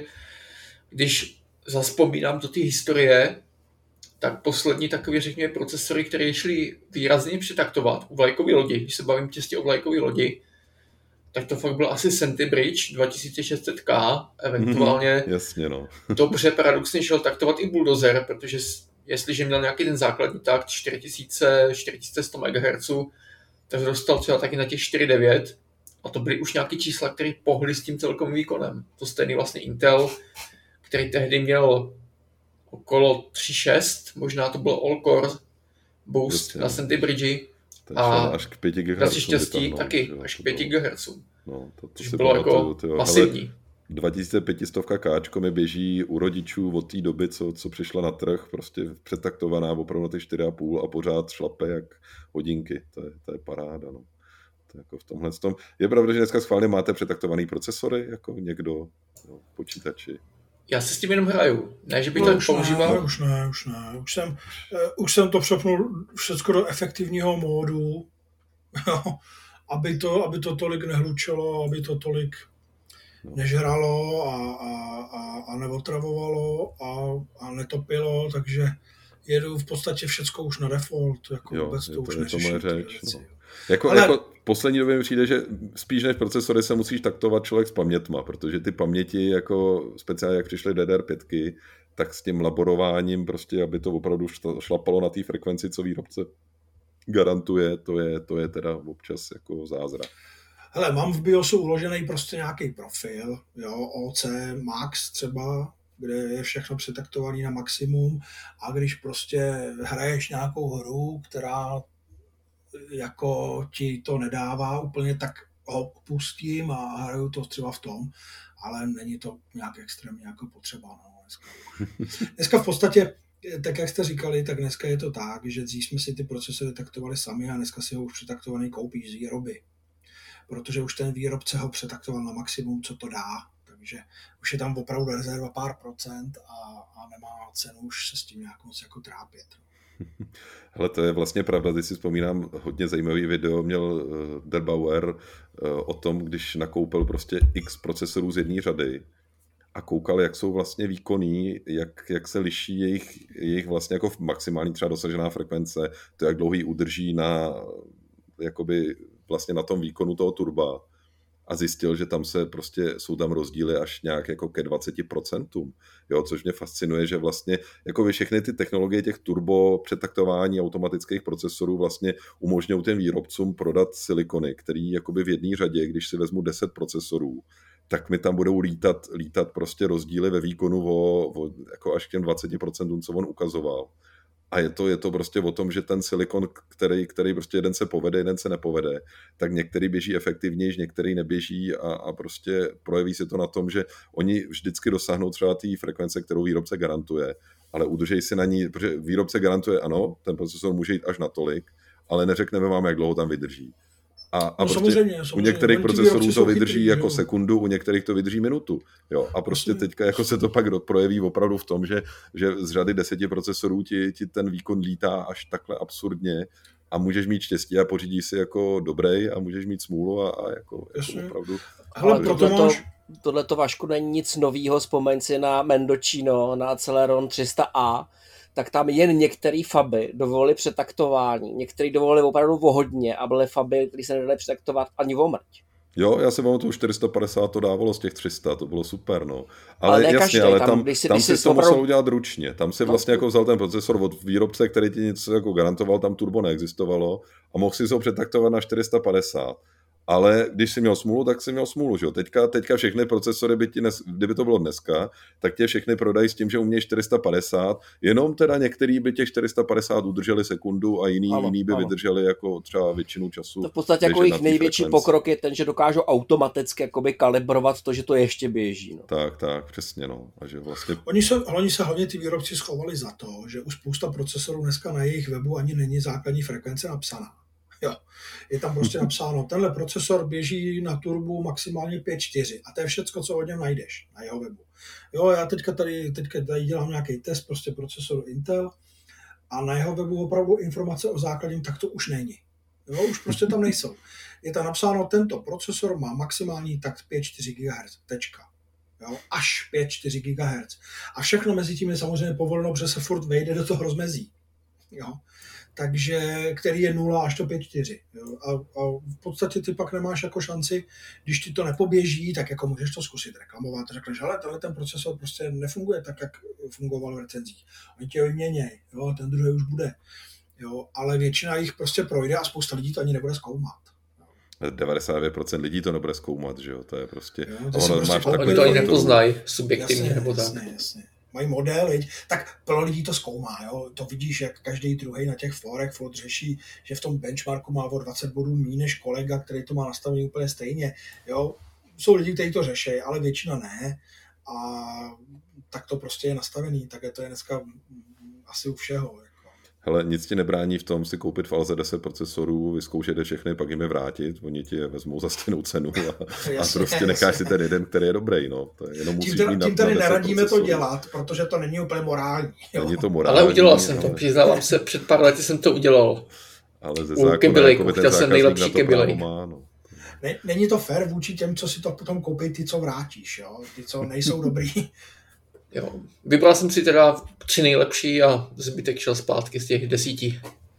když zazpomínám do té historie, tak poslední takové, řekněme, procesory, které šly výrazně přetaktovat u vlajkové lodi, když se bavím čistě o vlajkové lodi, tak to fakt byl asi Centibridge dva tisíce šest set K, eventuálně mm, jasně, no. dobře paradoxně šel taktovat i Bulldozer, protože jestliže měl nějaký ten základní takt čtyři tisíce, čtyři tisíce sto megahertzů, tak dostal třeba taky na těch čtyři devět a to byly už nějaké čísla, které pohly s tím celkovým výkonem. To stejný vlastně Intel, který tehdy měl okolo tři šest, možná to bylo all-core boost Jasně. na Centibridge a až k pěti gigahertzů. štěstí taky jo, až k pěti gigahertzů. No, to, to což bylo jako tyjo, masivní. dva tisíce pět set Káčko mi běží u rodičů od té doby, co, co přišla na trh, prostě přetaktovaná opravdu na ty čtyři a půl a pořád šlape jak hodinky. To je, to je paráda. No. To jako v tomhle tom. Je pravda, že dneska schválně máte přetaktovaný procesory, jako někdo no, počítači. Já se s tím jenom hraju. Ne, že bych no, to používal. Ne, už ne, už ne. Už jsem, uh, už jsem to přepnul všechno do efektivního módu, aby to, aby to tolik nehlučelo, aby to tolik no. nežralo a, a, a, a neotravovalo a, a netopilo, takže jedu v podstatě všecko už na default, jako jo, vůbec to, to už neřeším. To řeč, no. Jako, Ale... jako poslední době mi přijde, že spíš než procesory se musíš taktovat člověk s pamětma, protože ty paměti, jako speciálně jak přišly D D R pět, tak s tím laborováním prostě, aby to opravdu šlapalo na té frekvenci, co výrobce garantuje, to je, to je teda občas jako zázrak. Hele, mám v BIOSu uložený prostě nějaký profil, jo, O C Max třeba, kde je všechno přetaktované na maximum a když prostě hraješ nějakou hru, která jako ti to nedává úplně, tak ho pustím a hraju to třeba v tom, ale není to nějak extrémně jako potřeba. No, dneska. dneska v podstatě, tak jak jste říkali, tak dneska je to tak, že dřív jsme si ty procesory taktovali sami a dneska si ho už přetaktovaný koupíš z výroby. Protože už ten výrobce ho přetaktoval na maximum, co to dá. Takže už je tam opravdu rezerva pár procent a, a nemá cenu už se s tím nějak moc jako trápit. Hele, to je vlastně pravda, teď si vzpomínám, hodně zajímavý video měl uh, Der Bauer uh, o tom, když nakoupil prostě x procesorů z jedné řady a koukal, jak jsou vlastně výkonný, jak, jak se liší jejich, jejich vlastně jako maximální třeba dosažená frekvence, to jak dlouho ji udrží na, jakoby vlastně na tom výkonu toho turba. A zjistil, že tam se prostě, jsou tam rozdíly až nějak jako ke dvacet procent. Jo, což mě fascinuje, že vlastně jako všechny ty technologie těch turbo přetaktování automatických procesorů vlastně umožňují těm výrobcům prodat silikony, který jakoby v jedné řadě, když si vezmu deset procesorů, tak mi tam budou lítat, lítat prostě rozdíly ve výkonu o, o, jako až k těm dvacet procent, co on ukazoval. A je to, je to prostě o tom, že ten silikon, který, který prostě jeden se povede, jeden se nepovede, tak některý běží efektivněji, některý neběží a, a prostě projeví se to na tom, že oni vždycky dosáhnou třeba té frekvence, kterou výrobce garantuje, ale udržej si na ní, protože výrobce garantuje, ano, ten procesor může jít až na tolik, ale neřekneme vám, jak dlouho tam vydrží. A, a no prostě samozřejmě, samozřejmě. U některých procesorů to vydrží chytrý, jako jo. sekundu, u některých to vydrží minutu. Jo. A prostě Myslím. teďka jako se to pak projeví opravdu v tom, že, že z řady deseti procesorů ti, ti ten výkon lítá až takhle absurdně a můžeš mít štěstí a pořídíš si jako dobrý a můžeš mít smůlu a, a jako, jako opravdu... Ale proto máš... Tohleto, Vašku, není nic novýho, vzpomeň si na Mendocino, na Celeron tři sta A, tak tam jen některé faby dovolily přetaktování, některé dovolily opravdu o hodně a byly faby, které se nedaly přetaktovat ani o mrť. Jo, já si pamatuju, čtyři sta padesát to dávalo z těch tři sta, to bylo super, no. Ale, ale jasně, každý, ale tam, tam, když si, tam když si to opravdu... musel udělat ručně. Tam si vlastně jako vzal ten procesor od výrobce, který ti něco jako garantoval, tam turbo neexistovalo a mohl si ho přetaktovat na čtyři sta padesát. Ale když jsi měl smůlu, tak jsi měl smůlu, že jo. Teďka, teďka všechny procesory, by ti nes, kdyby to bylo dneska, tak tě všechny prodají s tím, že umějí čtyři sta padesát, jenom teda některý by těch čtyři sta padesát udrželi sekundu a jiný, ano, jiný by ano. vydrželi jako třeba většinu času. To v podstatě jako jejich největší frekvenci. Pokrok je ten, že dokážou automaticky jakoby kalibrovat to, že to ještě běží. No. Tak, tak, přesně, no. A že vlastně... Oni se, oni se hlavně ty výrobci schovali za to, že už spousta procesorů dneska na jejich webu ani není základní frekvence napsaná. Jo. Je tam prostě napsáno, tenhle procesor běží na turbu maximálně pět čtyři a to je všecko, co od něm najdeš na jeho webu. Jo, já teďka tady, teďka tady dělám nějaký test prostě procesoru Intel a na jeho webu opravdu informace o základním takto už není. Jo, už prostě tam nejsou. Je tam napsáno, tento procesor má maximální takt pět čtyři gigahertzů, tečka. Jo, až pět čtyři gigahertzů. A všechno mezi tím je samozřejmě povoleno, protože se furt vejde do toho rozmezí. Jo. Takže, který je nula až to pět čtyři. A, a v podstatě ty pak nemáš jako šanci, když ti to nepoběží, tak jako můžeš to zkusit reklamovat. Řekneš, ale tenhle ten procesor prostě nefunguje tak, jak fungoval v recenzích. Oni tě vyměněj, jo, ten druhý už bude. Jo, ale většina jich prostě projde a spousta lidí to ani nebude zkoumat. devadesát devět procent lidí to nebude zkoumat, že jo, to je prostě... Jo, to ono, prostě oni to ani nepoznají subjektivně jasně, nebo tak. Jasně, jasně. Mají model, tak plno lidí to zkoumá. Jo? To vidíš, jak každý druhý na těch forech furt řeší, že v tom benchmarku má o dvacet bodů méně než kolega, který to má nastavený úplně stejně. Jo? Jsou lidi, kteří to řeší, ale většina ne. A tak to prostě je nastavený. Tak je to je dneska asi u všeho. Jako. Hele, nic ti nebrání v tom si koupit v Alze deset procesorů, vyzkoušet je všechny, pak jim je vrátit, oni ti je vezmou za stejnou cenu a, jasně, a prostě necháš jasně. si ten jeden, který je dobrý. No. To je, jenom tím, tady, tím tady neradíme procesorů. To dělat, protože to není úplně morální. Jo? Není to morální. Ale udělal jsem to, přiznávám se, před pár lety jsem to udělal. Ale ze zákona, jako ten chtěl jsem nejlepší kebylejk. No. Není to fair vůči těm, co si to potom koupí, ty, co vrátíš, jo? Ty, co nejsou dobrý. Jo. Vybral jsem si teda tři nejlepší a zbytek šel zpátky z těch desíti.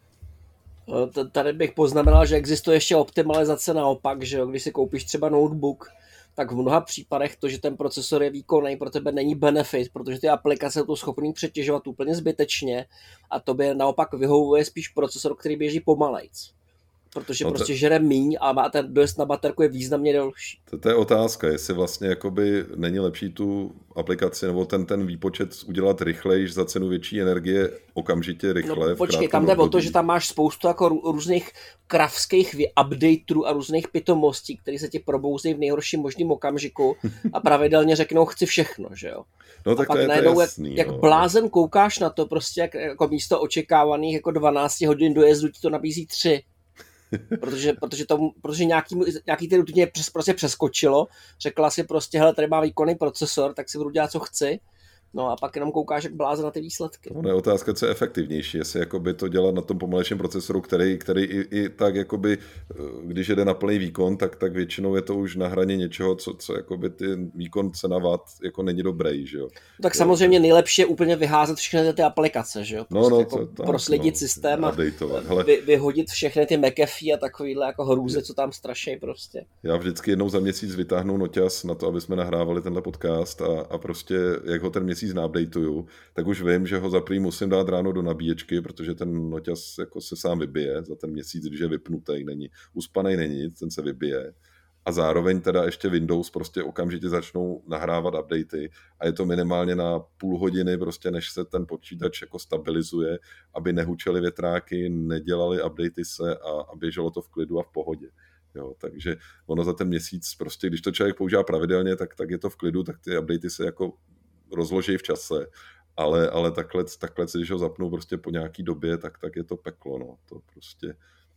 Tady bych poznamenal, že existuje ještě optimalizace naopak, že jo? Když si koupíš třeba notebook, tak v mnoha případech to, že ten procesor je výkonný, pro tebe není benefit, protože ty aplikace jsou to schopný přetěžovat úplně zbytečně a tobě naopak vyhovuje spíš procesor, který běží pomalejc. Protože no to... prostě žere míň a má ten dojezd na baterku je významně delší. To, to je otázka, jestli vlastně jakoby není lepší tu aplikaci nebo ten, ten výpočet udělat rychleji za cenu větší energie okamžitě rychle. No, počkej, tam jde o to, že tam máš spoustu jako různých kravských updateů a různých pitomostí, které se ti probouzí v nejhorším možném okamžiku a pravidelně řeknou chci všechno, že jo. No tak a pak to je najednou, to jasný, jak, no. jak blázen koukáš na to, prostě jak, jako místo očekávaných jako dvanáct hodin dojezdu ti to nabízí tři. protože, protože, to, protože nějaký, nějaký ty rutině přes, prostě přeskočilo, řekla si prostě, hele, tady má výkonný procesor, tak si budu dělat, co chci, no a pak jenom koukáš, jak bláze na ty výsledky. To je otázka, co je efektivnější, jestli jakoby to dělat na tom pomalejším procesoru, který, který i, i tak, jakoby, když jede na plný výkon, tak, tak většinou je to už na hraně něčeho, co, co jakoby ty výkon cena watt jako není dobrý, že jo. Tak jo. Samozřejmě nejlepší je úplně vyházet všechny ty aplikace, že jo. Prostě no, no, jako to, proslidit no, systém a Hele, vy, vyhodit všechny ty McAfee a takovýhle jako hrůzy, co tam strašej prostě. Já vždycky jednou za měsíc vytáhnu noťaz na to, aby jsme nahrávali tenhle podcast a, a prostě jak ho ten měsíc naupdateuju, tak už vím, že ho za prý musím dát ráno do nabíječky, protože ten noťaz jako se sám vybije za ten měsíc, když je vypnutý, není uspanej, není, ten se vybije. A zároveň teda ještě Windows prostě okamžitě začnou nahrávat updaty a je to minimálně na půl hodiny prostě, než se ten počítač jako stabilizuje, aby nehučely větráky, nedělali updaty se a, a běželo to v klidu a v pohodě. Jo, takže ono za ten měsíc prostě, když to člověk používá pravidelně, tak, tak je to v klidu, tak ty updaty se jako rozloží v čase, ale, ale takhle, takhle, když ho zapnou prostě po nějaký době, tak, tak je to peklo, no, to prostě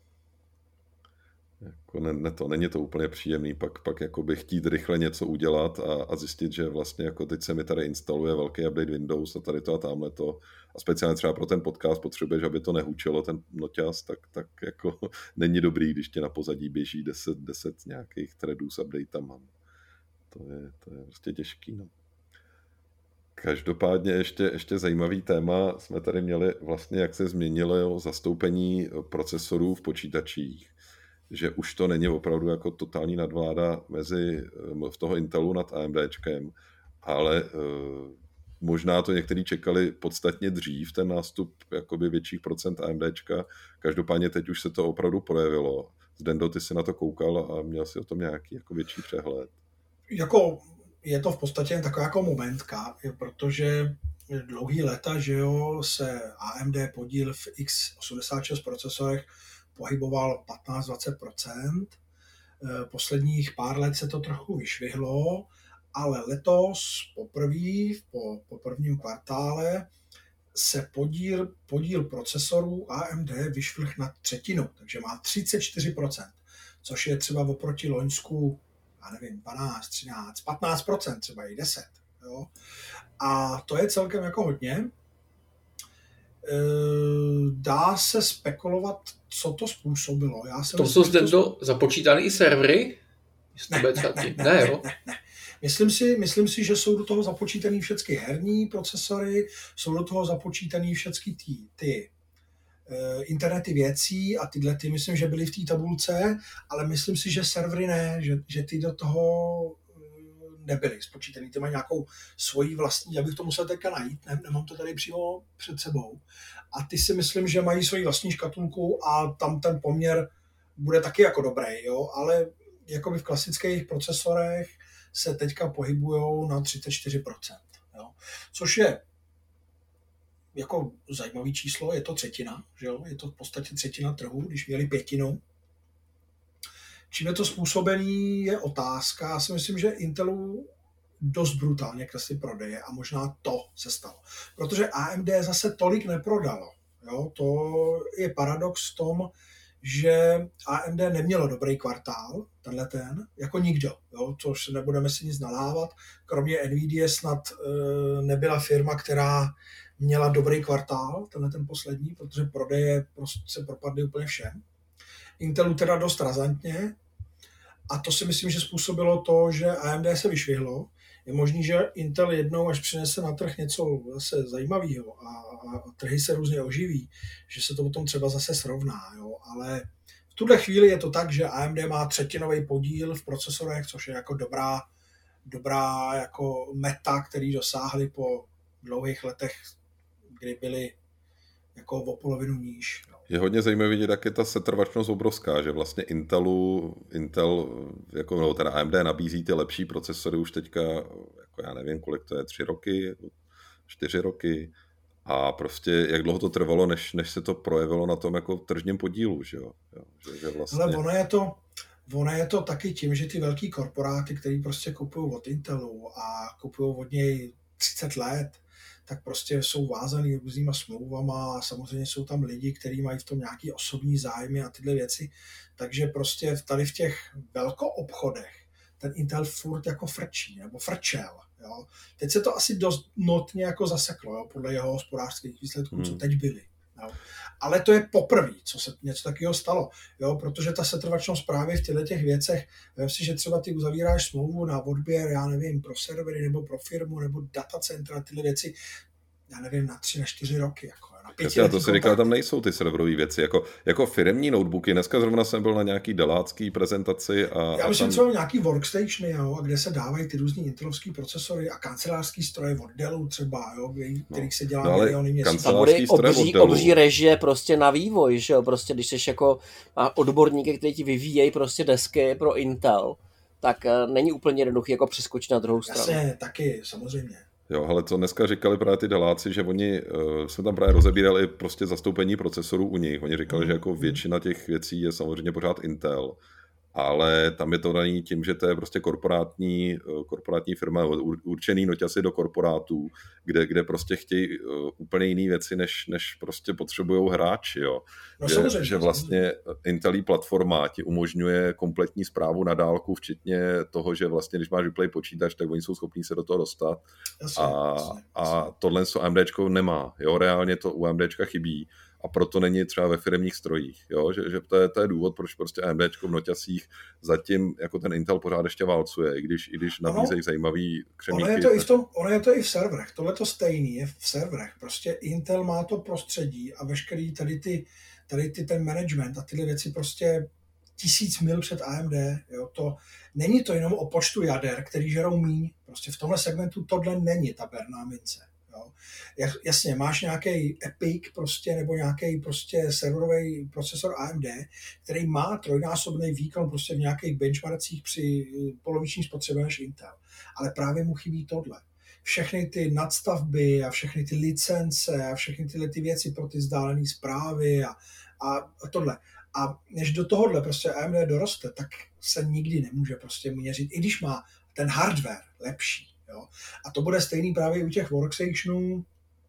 jako ne, ne to, není to úplně příjemný, pak, pak jakoby chtít rychle něco udělat a, a zjistit, že vlastně jako teď se mi tady instaluje velký update Windows a tady to a tamhle to a speciálně třeba pro ten podcast potřebuješ, aby to nehučelo ten noťaz, tak, tak jako není dobrý, když tě na pozadí běží deset, deset nějakých threadů s updatama. To je, to je prostě těžký, no. Každopádně ještě, ještě zajímavý téma jsme tady měli vlastně, jak se změnilo zastoupení procesorů v počítačích, že už to není opravdu jako totální nadvláda mezi v toho Intelu nad AMDčkem, ale e, možná to někteří čekali podstatně dřív, ten nástup jakoby větších procent AMDčka, každopádně teď už se to opravdu projevilo. Zdendo, ty jsi na to koukal a měl si o tom nějaký jako větší přehled. Jako je to v podstatě taková jako momentka, protože dlouhý léta, že jo, se A M D podíl v X osmdesát šest procesorech pohyboval patnáct až dvacet procent. Posledních pár let se to trochu vyšvihlo, ale letos poprvé, po, po prvním kvartále, se podíl, podíl procesorů A M D vyšvihl na třetinu, takže má třicet čtyři procent, což je třeba oproti loňsku, já nevím, dvanáct, třináct, patnáct procent, třeba i deset. Jo? A to je celkem jako hodně. Dá se spekulovat, co to způsobilo. Já jsem to jsou zde to... započítané i servery? Ne, ne, ne, ne, ne, ne, ne, ne. Myslím si, myslím si, že jsou do toho započítané všechny herní procesory, jsou do toho započítané všechny ty, ty uh, internety věcí a tyhle ty, myslím, že byly v té tabulce, ale myslím si, že servery ne, že, že ty do toho nebyly spočítaný, ty mají nějakou svoji vlastní, já bych to musel teďka najít, ne, nemám to tady přímo před sebou. A ty si myslím, že mají svoji vlastní škatulku a tam ten poměr bude taky jako dobrý, jo, ale jakoby v klasických procesorech se teďka pohybujou na třicet čtyři procent, jo, což je jako zajímavý číslo, je to třetina, že jo, je to v podstatě třetina trhu, když měli pětinu. Čím je to způsobený, je otázka. Já si myslím, že Intelu dost brutálně klesly prodeje a možná to se stalo. Protože A M D zase tolik neprodalo. Jo? To je paradox v tom, že A M D nemělo dobrý kvartál, tenhle ten, jako nikdo. Jo? Což nebudeme si nic nalávat. Kromě Nvidia snad e, nebyla firma, která měla dobrý kvartál, tenhle ten poslední, protože prodeje prostě se propadly úplně všem. Intelu teda dost razantně A to si myslím, že způsobilo to, že A M D se vyšvihlo. Je možný, že Intel jednou, až přinese na trh něco zase zajímavého a, a trhy se různě oživí, že se to potom třeba zase srovná. Jo? Ale v tuhle chvíli je to tak, že A M D má třetinový podíl v procesorech, což je jako dobrá, dobrá jako meta, který dosáhli po dlouhých letech, kdy byli jako o polovinu níž. No. Je hodně zajímavé vidět, jak je ta setrvačnost obrovská, že vlastně Intelu, Intel, jako no, teda A M D nabízí ty lepší procesory už teďka, jako já nevím, kolik to je, tři roky, čtyři roky a prostě jak dlouho to trvalo, než, než se to projevilo na tom jako tržním podílu, že jo. Že, že vlastně... Ale ono je to, ono je to taky tím, že ty velký korporáty, který prostě kupují od Intelu a kupují od něj třicet let, tak prostě jsou vázaný různýma smlouvama a samozřejmě jsou tam lidi, kteří mají v tom nějaký osobní zájmy a tyhle věci. Takže prostě tady v těch velkoobchodech ten Intel furt jako frčí, nebo frčel. Jo. Teď se to asi dost notně jako zaseklo, jo, podle jeho hospodářských výsledků, hmm. co teď byly. Jo. Ale to je poprvé, co se něco takového stalo, jo, protože ta setrvačnost právě v těchto těch věcech, vem si, že třeba ty uzavíráš smlouvu na odběr, já nevím, pro servery nebo pro firmu nebo datacentra, tyhle věci, já nevím, na tři, na čtyři roky, jako na pěti. Já to si říkal, tam nejsou ty serverové věci, jako, jako firemní notebooky. Dneska zrovna jsem byl na nějaký delácký prezentaci. A, já myslím tam... třeba nějaký workstationy, jo, a kde se dávají ty různý intelovský procesory a kancelářský stroje od Dellu třeba, jo, kterých se dělá no, miliony měsíců. Tam bude obří, obří režie prostě na vývoj, že jo, prostě když jsi jako odborníky, kteří ti vyvíjejí prostě desky pro Intel, tak není úplně jednoduchý jako přeskočit na druhou stranu. Jasně, taky, samozřejmě. Jo, ale co dneska říkali právě ty deláci, že oni uh, jsme tam právě rozebírali prostě zastoupení procesorů u nich. Oni říkali, mm. že jako většina těch věcí je samozřejmě pořád Intel, ale tam je to daný tím, že to je prostě korporátní, korporátní firma, určený noťasy do korporátů, kde, kde prostě chtějí uh, úplně jiné věci, než, než prostě potřebujou hráči. Jo. No, že, že vlastně Intelí platforma ti umožňuje kompletní správu na dálku, včetně toho, že vlastně, když máš vyplay počítač, tak oni jsou schopní se do toho dostat. Jasně, a, jasně, a tohle co AMDčko nemá. Jo, reálně to u AMDčka chybí. A proto není třeba ve firemních strojích. Jo? Že, že to, je, to je důvod, proč prostě AMDčko v noťasích zatím jako ten Intel pořád ještě válcuje, i když, i když nabízejí zajímavý křemíky. Ono je to, i v tom, ono je to i v serverech. Tohle to stejný je v serverech. Prostě Intel má to prostředí a veškerý tady ty, tady ty ten management a tyhle věci prostě tisíc mil před A M D. Jo? To, není to jenom o počtu jader, který žerou míň. Prostě v tomhle segmentu tohle není ta berná mince. Jo. Jasně, máš nějaký Epic prostě, nebo nějaký prostě serverový procesor A M D, který má trojnásobný výkon prostě v nějakých benchmarkcích při poloviční spotřebě než Intel. Ale právě mu chybí tohle. Všechny ty nadstavby a všechny ty licence a všechny tyhle ty věci pro ty vzdálené zprávy a, a tohle. A než do tohohle prostě A M D doroste, tak se nikdy nemůže prostě měřit, i když má ten hardware lepší. Jo. A to bude stejný právě u těch workstationů.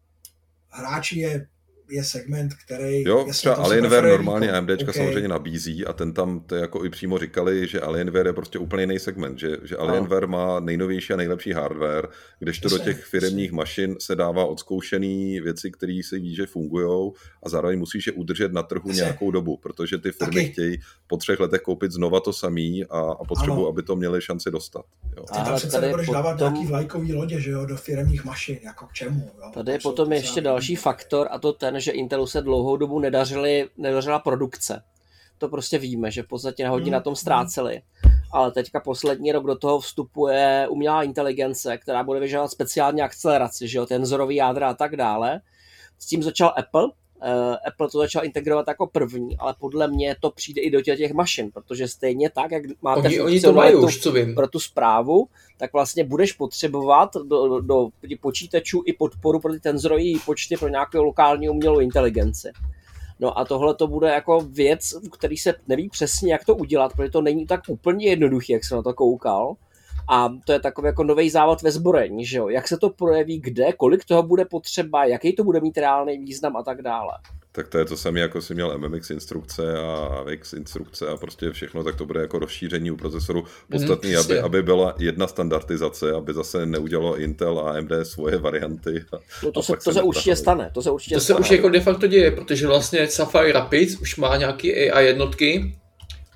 Hráči je, je segment, který... Jo, třeba Alienware normálně AMDčka okay. samozřejmě nabízí a ten tam to jako i přímo říkali, že Alienware je prostě úplně jiný segment, že, že Alienware má nejnovější a nejlepší hardware, kdežto do těch firemních mašin se dává odzkoušený věci, které si ví, že fungujou a zároveň musíš je udržet na trhu Jasně. nějakou dobu, protože ty firmy Taky. chtějí po třech letech koupit znova to samý a, a potřebují, aby to měli šanci dostat. Jo. Ty tam přece nebudeš potom... dávat nějaký vlajkový lodě, že jo, do firemních mašin, jako k čemu. Jo? Tady je potom ještě další faktor a to ten, že Intelu se dlouhou dobu nedařili, nedařila produkce. To prostě víme, že v podstatě hodně mm. na tom ztráceli. Ale teďka poslední rok do toho vstupuje umělá inteligence, která bude vyžadovat speciální akceleraci, že jo, tenzorový jádra a tak dále. S tím začal Apple. Uh, Apple to začal integrovat jako první, ale podle mě to přijde i do těch mašin, protože stejně tak, jak máte oni, oni to mají už, co vím. Pro tu zprávu, tak vlastně budeš potřebovat do, do, do počítačů i podporu pro ty tenzorové počty pro nějakou lokální umělou inteligenci. No a tohle to bude jako věc, který se neví přesně, jak to udělat, protože to není tak úplně jednoduchý, jak jsem na to koukal. A to je takový jako nový závod ve zbrojení, že jo? Jak se to projeví, kde, kolik toho bude potřeba, jaký to bude mít reálný význam a tak dále. Tak to je to samé, jako si měl M M X instrukce a A V X instrukce a prostě všechno, tak to bude jako rozšíření u procesoru. Podstatný, mm, aby, aby byla jedna standardizace, aby zase neudělalo Intel a A M D svoje varianty. A, no to se, to se určitě stane. To se určitě to stane. se už jako de facto děje, protože vlastně Sapphire Rapids už má nějaký A I jednotky,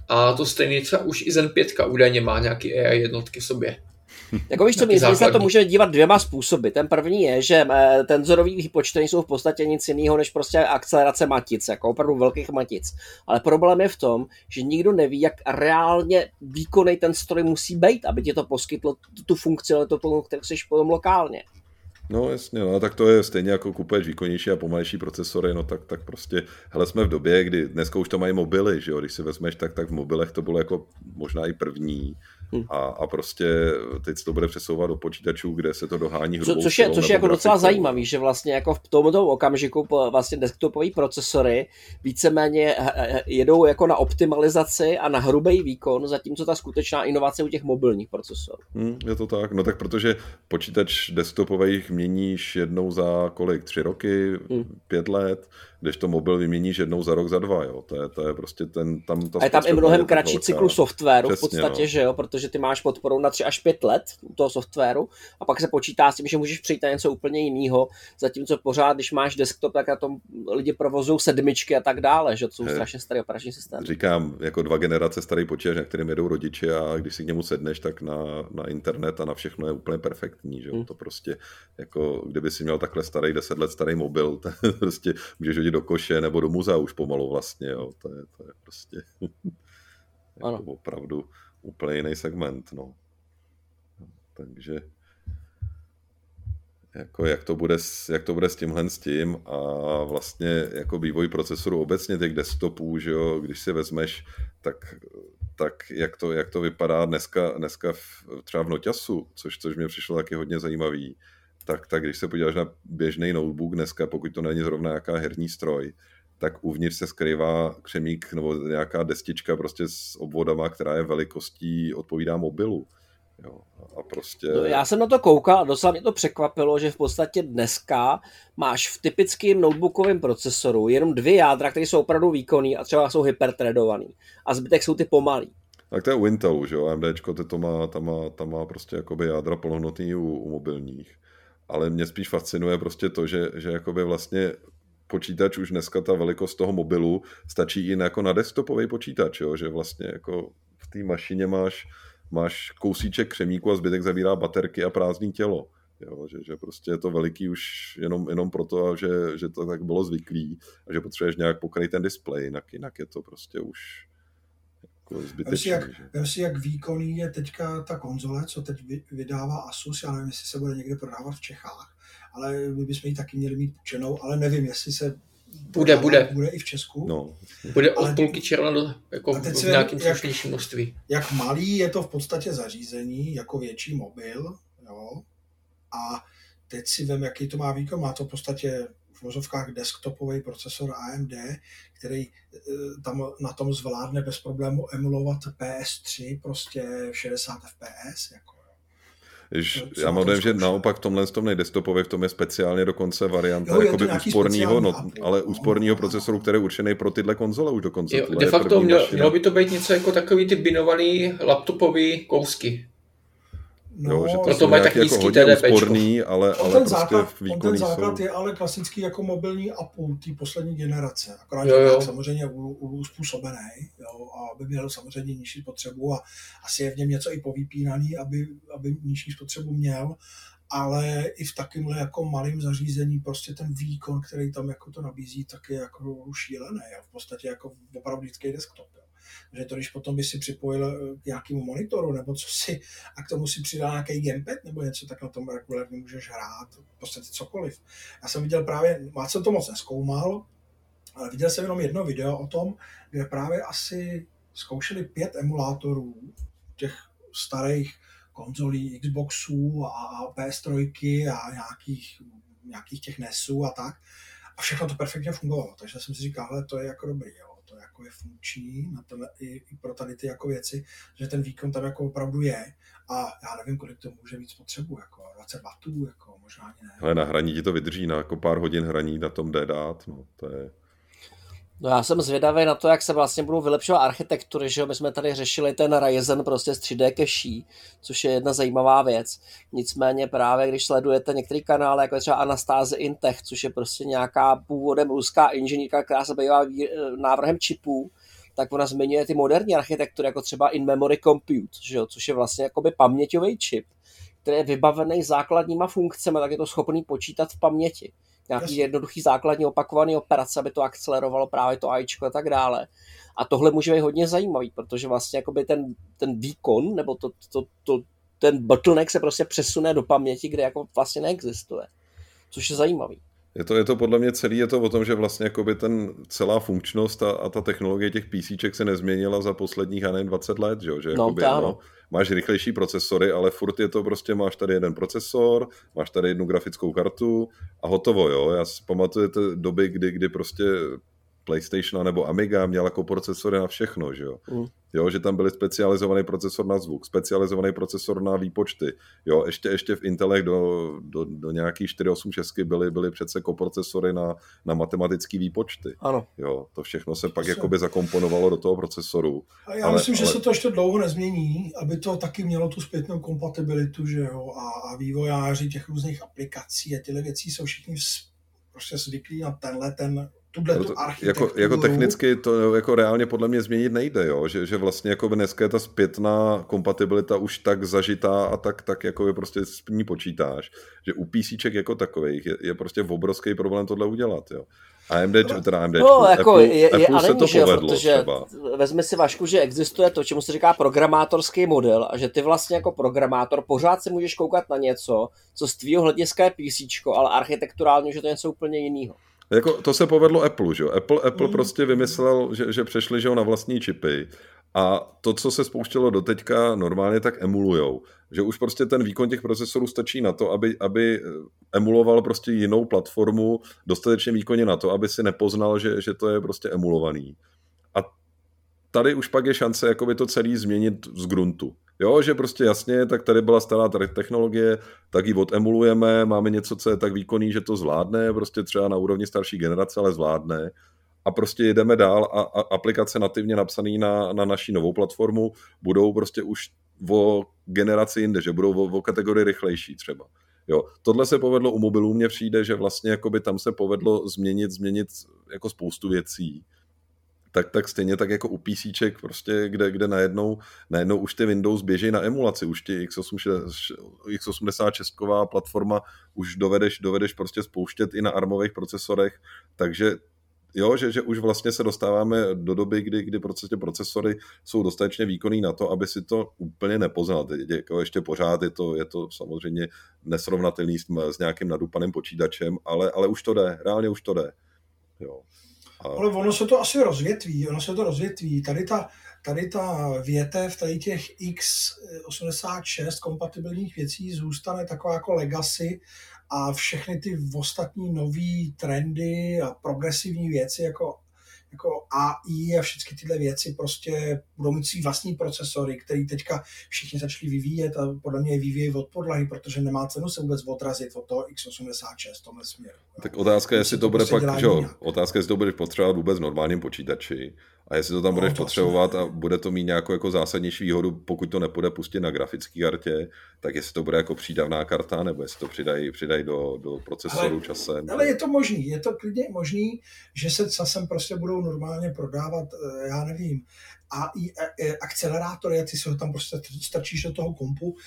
A to stejně třeba už i Zen pět údajně má nějaký A I jednotky v sobě. Jako víš co, my se to můžeme dívat dvěma způsoby. Ten první je, že tenzorový výpočty jsou v podstatě nic jiného než prostě akcelerace matic, jako opravdu velkých matic. Ale problém je v tom, že nikdo neví, jak reálně výkonný ten stroj musí být, aby ti to poskytlo tu funkcionalitu, kterou jsi potom lokálně. No jasně, no, tak to je stejně jako kupuješ výkonnější a pomalejší procesory, no tak, tak prostě, hele, jsme v době, kdy dneska už to mají mobily, že jo, když si vezmeš, tak, tak v mobilech to bylo jako možná i první a, a prostě teď se to bude přesouvat do počítačů, kde se to dohání hrubou Co, což je, což je jako docela grafikou. zajímavý, že vlastně jako v tomto okamžiku vlastně desktopové procesory víceméně jedou jako na optimalizaci a na hrubý výkon, zatímco ta skutečná inovace u těch mobilních procesorů. Hmm, je to tak, no tak protože počítač desktopových měníš jednou za kolik, tři roky, hmm. pět let, když to mobil vyměníš jednou za rok, za dva, jo, to je, to je prostě ten, tam ta a je tam i mnohem kratší velká cyklus softwaru Přesně, v podstatě, no. že jo, protože ty máš podporu na tři až pět let u toho softwaru a pak se počítá s tím, že můžeš přijít na něco úplně jiného, zatímco pořád, když máš desktop, tak na tom lidi provozují sedmičky a tak dále, že to jsou strašně staré operační systémy. Říkám, jako dva generace starý počítač, na kterým jedou rodiče a když si k němu sedneš, tak na, na internet a na všechno je úplně perfektní, že jo, hmm. to prostě, jako kdyby si měl takhle starý, deset let starý mobil, to prostě můžeš hodit do koše nebo do muzea už pomalu vlastně, jo, to je, to je prostě jako opravdu úplně jiný segment, no. Takže jako jak to bude, jak to bude s tímhle s tím a vlastně jako vývoj procesoru obecně těch desktopů, že jo, když si vezmeš, tak, tak jak, to, jak to vypadá dneska, dneska v, třeba v Noťasu, což, což mě přišlo taky hodně zajímavý, tak, tak když se podíváš na běžný notebook dneska, pokud to není zrovna nějaká herní stroj, tak uvnitř se skrývá křemík nebo nějaká destička prostě s obvodama, která je velikostí, odpovídá mobilu. Jo, a prostě... No, já jsem na to koukal a docela mě to překvapilo, že v podstatě dneska máš v typickém notebookovém procesoru jenom dvě jádra, které jsou opravdu výkonný a třeba jsou hypertredovaný. A zbytek jsou ty pomalý. Tak to je u Intelu, že jo, AMDčko to má, tam má, tam má prostě jakoby jádra plnohodnotný u, u mobilních. Ale mě spíš fascinuje prostě to, že, že jakoby vlastně počítač už dneska ta velikost toho mobilu stačí i jako na desktopový počítač, jo, že vlastně jako v té mašině máš máš kousíček křemíku a zbytek zabírá baterky a prázdný tělo. Jo, že, že prostě je to veliký už jenom, jenom proto, že, že to tak bylo zvyklý a že potřebuješ nějak pokryt ten displej, jinak, jinak je to prostě už jako zbytečný. Vem si, jak výkonný je teďka ta konzole, co teď vydává Asus, já nevím, jestli se bude někde prodávat v Čechách, ale my bychom ji taky měli mít půjčenou, ale nevím, jestli se Bude, bude. Bude i v Česku. No. Bude od půlky června do, jako v nějakým slušnějším množství. Jak malý je to v podstatě zařízení, jako větší mobil, jo. A teď si vem, jaký to má výkon. Má to v podstatě v vozovkách desktopový procesor A M D, který tam na tom zvládne bez problému emulovat P S tři, prostě šedesát F P S, jako. Jež, já mám dojem, že naopak v tomhle tom nejdesktopově v tom je speciálně dokonce varianta jo, jakoby úsporného, no, ale úsporného procesoru, který je určený pro tyhle konzole už dokonce. Jo, de facto mělo, mělo by to být něco jako takový ty binovaný laptopový kousky. No, jo, že to proto mají tak nízký jako T D P. Úsporný, ale, ale ten prostě základ, výkonný ten základ jsou... je ale klasický jako mobilní Apple té poslední generace. Akorát, jo, jo. že samozřejmě uspůsobený, jo, aby měl samozřejmě nižší spotřebu a asi je v něm něco i povypínaný, aby, aby nižší spotřebu měl, ale i v takovémhle jako malém zařízení prostě ten výkon, který tam jako to nabízí, tak je jako šílený. Jo. V podstatě jako opravdu vždycky desktop. Jo. Že to, když potom by si připojil k nějakému monitoru, nebo co si, a k tomu si přidal nějaký gamepad, nebo něco, tak na tom regulárně můžeš hrát, v podstatě cokoliv. Já jsem viděl právě, já jsem to moc nezkoumal, ale viděl jsem jenom jedno video o tom, kde právě asi zkoušeli pět emulátorů těch starých konzolí, Xboxů a P S tři a nějakých, nějakých těch NESů a tak. A všechno to perfektně fungovalo, takže jsem si říkal, hele, to je jako dobrý, jo. To jako je funkční na to, i, i pro tady ty jako věci, že ten výkon tam jako opravdu je a já nevím, kolik to může mít spotřebu, jako dvacet wattů, jako možná ani ne. Ale na hraní ti to vydrží, na jako pár hodin hraní na tom jde dát, no to je... No já jsem zvědavý na to, jak se vlastně budou vylepšovat architektury, že jo, my jsme tady řešili ten Ryzen prostě z tři dé cache, což je jedna zajímavá věc. Nicméně právě, když sledujete některé kanály, jako je třeba Anastasia Intech, což je prostě nějaká původem ruská inženýrka, která se bývá návrhem čipů, tak ona zmiňuje ty moderní architektury, jako třeba in-memory compute, že jo, což je vlastně jakoby paměťový čip, který je vybavený základníma funkcemi, tak je to schopný počítat v paměti. Nějaký jednoduchý základní opakovaný operace, aby to akcelerovalo právě to AIčko a tak dále. A tohle může být hodně zajímavý, protože vlastně jakoby ten, ten výkon, nebo to, to, to, ten bottleneck se prostě přesune do paměti, kde jako vlastně neexistuje. Což je zajímavý. Je to, je to podle mě celý, je to o tom, že vlastně jakoby ten celá funkčnost a, a ta technologie těch PCček se nezměnila za posledních, já nevím, dvacet let, že, že no, jakoby, no, máš rychlejší procesory, ale furt je to prostě, máš tady jeden procesor, máš tady jednu grafickou kartu a hotovo, jo. Já si pamatuju ty doby, kdy, kdy prostě PlayStation nebo Amiga měla jako procesory na všechno, že jo. Mm. Jo, že tam byly specializovaný procesor na zvuk, specializovaný procesor na výpočty. Jo, ještě, ještě v Intelech do, do, do nějaký čtyři osm šest byly, byly přece koprocesory na, na matematické výpočty. Ano. Jo, to všechno se pak jakoby zakomponovalo do toho procesoru. A já ale, myslím, ale... že se to ještě dlouho nezmění, aby to taky mělo tu zpětnou kompatibilitu, že jo, a, a vývojáři těch různých aplikací a tyhle věcí jsou všichni prostě zvyklí na tenhle ten jako, jako technicky to jako reálně podle mě změnit nejde, jo? Že, že vlastně jako dneska je ta zpětná kompatibilita už tak zažitá a tak, tak jako je prostě s ní počítáš, že u PCček jako takových je, je prostě obrovský problém tohle udělat, jo. A AMD, teda AMD, no, jako Apple, je, Apple je, se není, to že, povedlo protože třeba. Vezmi si, Vašku, že existuje to, čemu se říká programátorský model a že ty vlastně jako programátor pořád si můžeš koukat na něco, co z tvýho hlediska je PCčko, ale architekturálně, že to je něco úplně jiného. Jako, to se povedlo Apple, že jo? Apple, Apple mm. prostě vymyslel, že, že přešli že jo, na vlastní čipy a to, co se spouštělo doteďka, normálně tak emulujou. Že už prostě ten výkon těch procesorů stačí na to, aby, aby emuloval prostě jinou platformu dostatečně výkonně na to, aby si nepoznal, že, že to je prostě emulovaný. A tady už pak je šance jakoby to celý změnit z gruntu. Jo, že prostě jasně, tak tady byla stará technologie, tak ji odemulujeme, máme něco, co je tak výkonný, že to zvládne, prostě třeba na úrovni starší generace, ale zvládne. A prostě jedeme dál a, a aplikace nativně napsané na, na naší novou platformu budou prostě už o generaci jinde, že budou o, o kategorii rychlejší třeba. Jo, tohle se povedlo u mobilů, mně přijde, že vlastně jakoby tam se povedlo změnit, změnit jako spoustu věcí. Tak, tak stejně tak jako u PCček, prostě, kde, kde najednou, najednou už ty Windows běží na emulaci, už ty x osmdesát šest platforma už dovedeš, dovedeš prostě spouštět i na armových procesorech, takže jo, že, že už vlastně se dostáváme do doby, kdy, kdy prostě procesory jsou dostatečně výkonný na to, aby si to úplně nepoznal. Teď jako ještě pořád je to, je to samozřejmě nesrovnatelný s, s nějakým nadupaným počítačem, ale, ale už to jde, reálně už to jde. Jo. A... Ale ono se to asi rozvětví, ono se to rozvětví. Tady ta, tady ta větev, tady těch x osmdesát šest kompatibilních věcí zůstane taková jako legacy a všechny ty ostatní nový trendy a progresivní věci jako, jako A I a všechny tyhle věci prostě budou mít svý vlastní procesory, který teďka všichni začali vyvíjet a podle mě je vyvíjejí od podlahy, protože nemá cenu se vůbec odrazit od toho x osmdesát šest v tomhle směru. Tak otázka je, jestli to, to bude prostě pak, že otázka je, jestli to budeš potřebovat vůbec v normálním počítači a jestli to tam no, budeš to potřebovat a bude to mít nějakou jako zásadnější výhodu, pokud to nepůjde pustit na grafické kartě, tak jestli to bude jako přídavná karta, nebo jestli to přidají, přidají do, do procesoru ale, časem. Ale je to možný, je to klidně možný, že se časem prostě budou normálně prodávat, já nevím, A I akcelerátory, ty se ho tam prostě strčíš do toho kompu,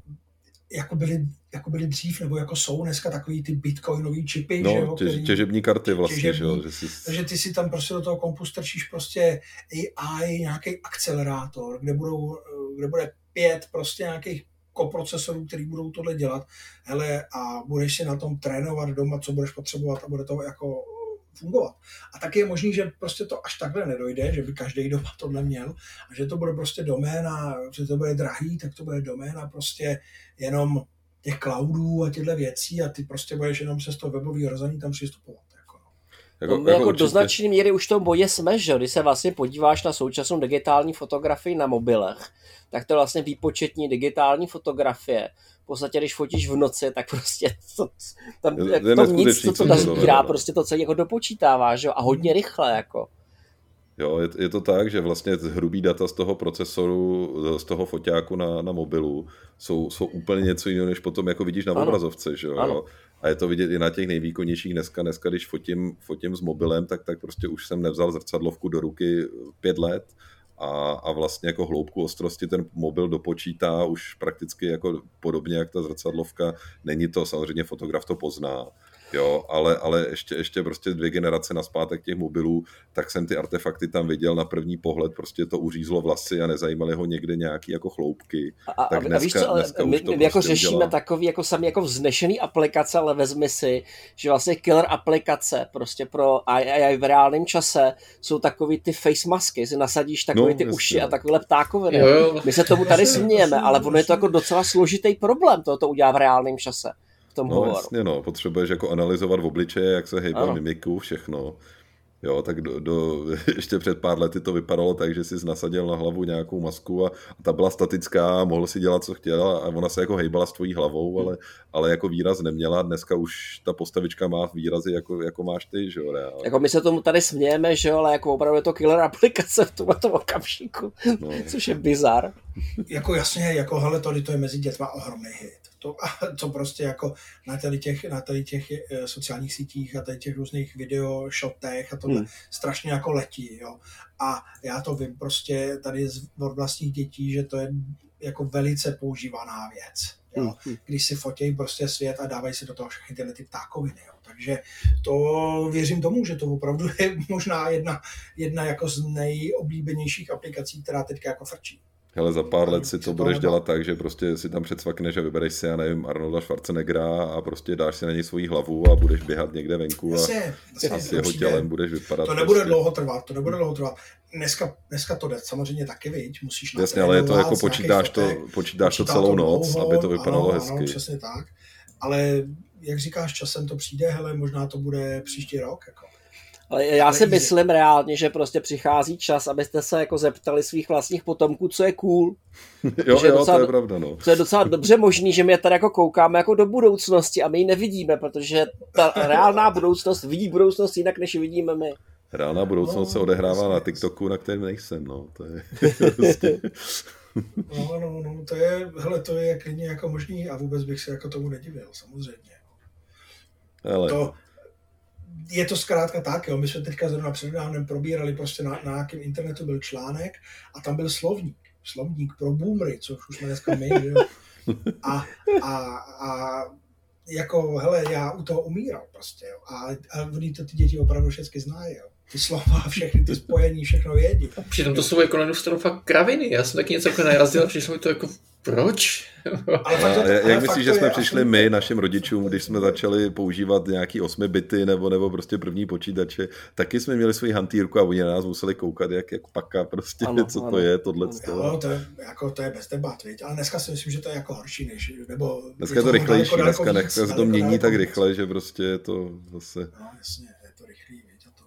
jako byly, jako byly dřív, nebo jako jsou dneska takový ty bitcoinový čipy, no, že jo, těž, těžební karty vlastně, těžební, že jo. Že si... Takže ty si tam prostě do toho kompu strčíš prostě A I, nějaký akcelerátor, kde budou, kde bude pět prostě nějakých koprocesorů, který budou tohle dělat, hele, a budeš si na tom trénovat doma, co budeš potřebovat a bude to jako fungovat. A taky je možný, že prostě to až takhle nedojde, že by každý doma tohle měl a že to bude prostě doména, že to bude drahý, tak to bude doména prostě jenom těch cloudů a těchto věcí a ty prostě budeš jenom přes to webový rozhraní tam přistupovat. Jako, no. Jako, no, jako, jako do značné míry už v tom boji jsme, že když se vlastně podíváš na současnou digitální fotografii na mobilech, tak to je vlastně výpočetní digitální fotografie. V podstatě, když fotíš v noci, tak prostě to, tam je, je to nic, co to nazbírá, prostě to celé jako dopočítává, že jo, a hodně rychle, jako. Jo, je, je to tak, že vlastně hrubý data z toho procesoru, z toho foťáku na, na mobilu jsou, jsou úplně něco jiného, než potom jako vidíš na ano. obrazovce, že jo. Ano. a je to vidět i na těch nejvýkonnějších dneska, dneska když fotím, fotím s mobilem, tak, tak prostě už jsem nevzal zrcadlovku do ruky pět let a, a vlastně jako hloubku ostrosti ten mobil dopočítá už prakticky jako podobně jak ta zrcadlovka, není to, samozřejmě fotograf to pozná, jo, ale, ale ještě, ještě prostě dvě generace nazpátek těch mobilů, tak jsem ty artefakty tam viděl na první pohled, prostě to uřízlo vlasy a nezajímaly ho někde nějaký jako chloupky. A, tak a, dneska, a víš co, ale dneska my, už to my jako prostě řešíme udělá. takový jako sami jako vznešený aplikace, ale vezmi si, že vlastně killer aplikace prostě pro A I v reálném čase jsou takový ty face masky, si nasadíš takový No, ty jasně. uši a takovéhle ptákoviny. Jo, jo. My se tomu tady Jasně, smějeme, jasně, ale ono je to jasně. jako docela složitý problém, to to udělá v reálném čase. V tom No hovoru. jasně, no, potřebuješ jako analyzovat v obličeje, jak se hejbe Ano. mimiku, všechno. Jo, tak do, do, ještě před pár lety to vypadalo tak, že jsi nasadil na hlavu nějakou masku a, a ta byla statická, mohl si dělat, co chtěl a ona se jako hejbala s tvojí hlavou, ale, ale jako výraz neměla. Dneska už ta postavička má výrazy, jako, jako máš ty, že jo, reálně. Jako my se tomu tady smějeme, že jo, ale jako opravdu je to killer aplikace v tomto okamžiku, No. což je bizar. Jako jasně, jako hele, to, to je mezi dětma ohromný hit. To, to prostě jako na tady těch, na tady těch eh, sociálních sítích a tady těch různých video, shotech a tohle Hmm. strašně jako letí, jo. A já to vím prostě tady z od vlastních dětí, že to je jako velice používaná věc. Jo. Hmm. Když si fotějí prostě svět a dávají si do toho všechny tyhle ty ptákoviny. Jo. Takže to věřím tomu, že to opravdu je možná jedna, jedna jako z nejoblíbenějších aplikací, která teďka jako frčí. Hele, za pár let si to to budeš nebo- dělat tak, že prostě si tam předsvakneš a vybereš si, já nevím, Arnolda Schwarzeneggera a prostě dáš si na něj svoji hlavu a budeš běhat někde venku a, Jasně, a s jeho tělem budeš vypadat. to nebude prostě. dlouho trvat, to nebude dlouho trvat. Dneska, dneska to jde samozřejmě taky, viď, musíš Jasně, ale je to natrénovat jako z nějakých počítáš to, fotek, počítáš to počítá celou noc, dlouho, aby to vypadalo ano, hezky. Ano, přesně tak. Ale jak říkáš, časem to přijde, hele, možná to bude příští rok. Jako. Ale já Ale si easy. myslím reálně, že prostě přichází čas, abyste se jako zeptali svých vlastních potomků, co je cool. Jo, že jo, docela- to je pravda, no. To je docela dobře možný, že my tady jako koukáme jako do budoucnosti a my ji nevidíme, protože ta reálná budoucnost vidí budoucnost jinak, než ji vidíme my. Reálná budoucnost No, se odehrává jasně. na TikToku, na kterém nejsem, no. To je prostě... No, no, no, to je, hele, to je klidně jako možný a vůbec bych se jako tomu nedivil, samozřejmě. Hele, To, je to zkrátka tak, jo. My jsme teďka zrovna přednávnem probírali prostě na, na nějakém internetu byl článek a tam byl slovník. Slovník pro boomery, což už jsme dneska my, že jo. A, a, a jako, hele, já u toho umíral prostě, jo. A, a oni to ty děti opravdu všechny znají, jo. Ty slova, všechny ty spojení, všechno vědí. Přitom to jsou jako na jednu stranu fakt kraviny. Já jsem taky něco jako narazil a přišlo mi to jako, proč? Ale a fakt to- ale jak fakt myslíš, to že jsme je přišli absolutně- my, našim rodičům, když jsme začali používat nějaký osmi bity nebo, nebo prostě první počítače, taky jsme měli svoji hantýrku a oni na nás museli koukat, jak, jak paka prostě, Ano, co ano. to je, tohle. Jo, to je, jako, to je bez debat, viď? Ale dneska si myslím, že to je jako horší, než, nebo... Dneska je to toho rychlejší, daleko, daleko dneska, víc, dneska se to daleko, mění daleko tak víc. rychle, že prostě je to zase... No, jasně, je to rychlý, viď? A to...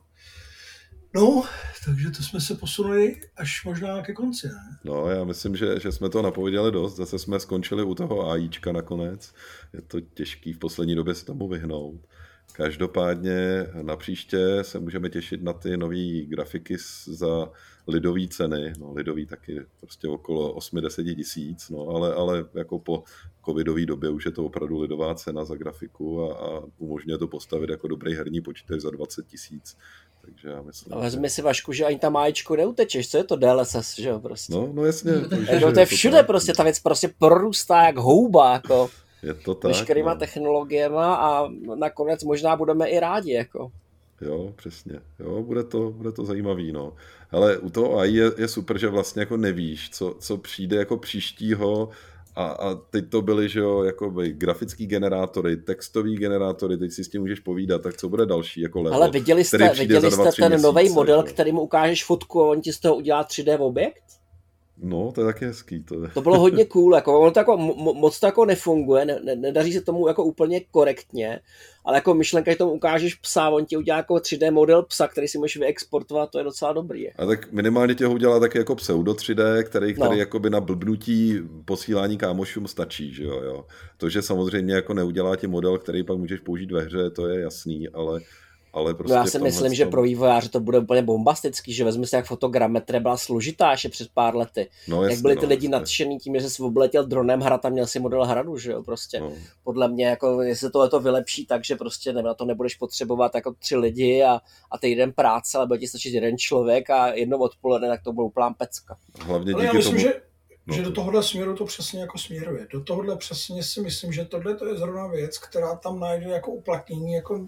No, takže to jsme se posunuli až možná ke konci, ne? No, já myslím, že, že jsme to napověděli dost, zase jsme skončili u toho AIčka nakonec. Je to těžký v poslední době se tomu vyhnout. Každopádně na příště se můžeme těšit na ty nové grafiky s- za lidový ceny. No, lidový taky prostě okolo osm deset tisíc, no, ale, ale jako po covidové době už je to opravdu lidová cena za grafiku a, a umožňuje to postavit jako dobrý herní počítač za dvacet tisíc. Takže já myslím, A vezmi si, Vašku, že ani tam máječko neutečeš, co je to D L S S, že jo, prostě. No, no jasně. Takže, Jako to je všude tak. prostě, ta věc prostě prorůstá jak houba, jako Je to tak. veškerýma no. technologiema a nakonec možná budeme i rádi, jako. Jo, přesně. Jo, bude to, bude to zajímavý, no. Ale u toho A I je, je super, že vlastně jako nevíš, co, co přijde jako příštího a, a teď to byly, že jo, jako by grafický generátory, textový generátory, teď si s tím můžeš povídat, tak co bude další jako level, Ale viděli jste, který přijde viděli za dva, jste tři ten měsíce, nový model, jo. který mu ukážeš fotku a on ti z toho udělá tři dé objekt? No, to je taky hezký. To je. To bylo hodně cool, jako, ono to jako, mo, moc to jako nefunguje, ne, ne, nedaří se tomu jako úplně korektně, ale jako myšlenka, že tomu ukážeš psa, on ti udělá jako tři dé model psa, který si můžeš vyexportovat, to je docela dobrý. A tak minimálně tě ho udělá taky jako pseudo tři dé, který, který No. jakoby na blbnutí posílání kámošům stačí, že jo, jo. To, že samozřejmě jako neudělá ti model, který pak můžeš použít ve hře, to je jasný, ale ale prostě... No já si myslím, tom... že pro vývojáře to bude úplně bombastický, že vezmi si, jak fotogrametrie byla složitá ještě před pár lety. No, jasný, jak byli ty no, lidi nadšený tím, že jsi obletěl dronem hrad a měl si model hradu, že jo, prostě. No. Podle mě, jako, jestli tohle to vylepší tak, že prostě ne, na to nebudeš potřebovat jako tři lidi a, a týden práce, ale bude ti stačit jeden člověk a jednou odpoledne, tak to bude úplná pecka. Hlavně díky ale já myslím, tomu... že... No. Že do tohohle směru to přesně jako směruje. Do tohohle přesně si myslím, že tohle to je zrovna věc, která tam najde jako uplatnění, jako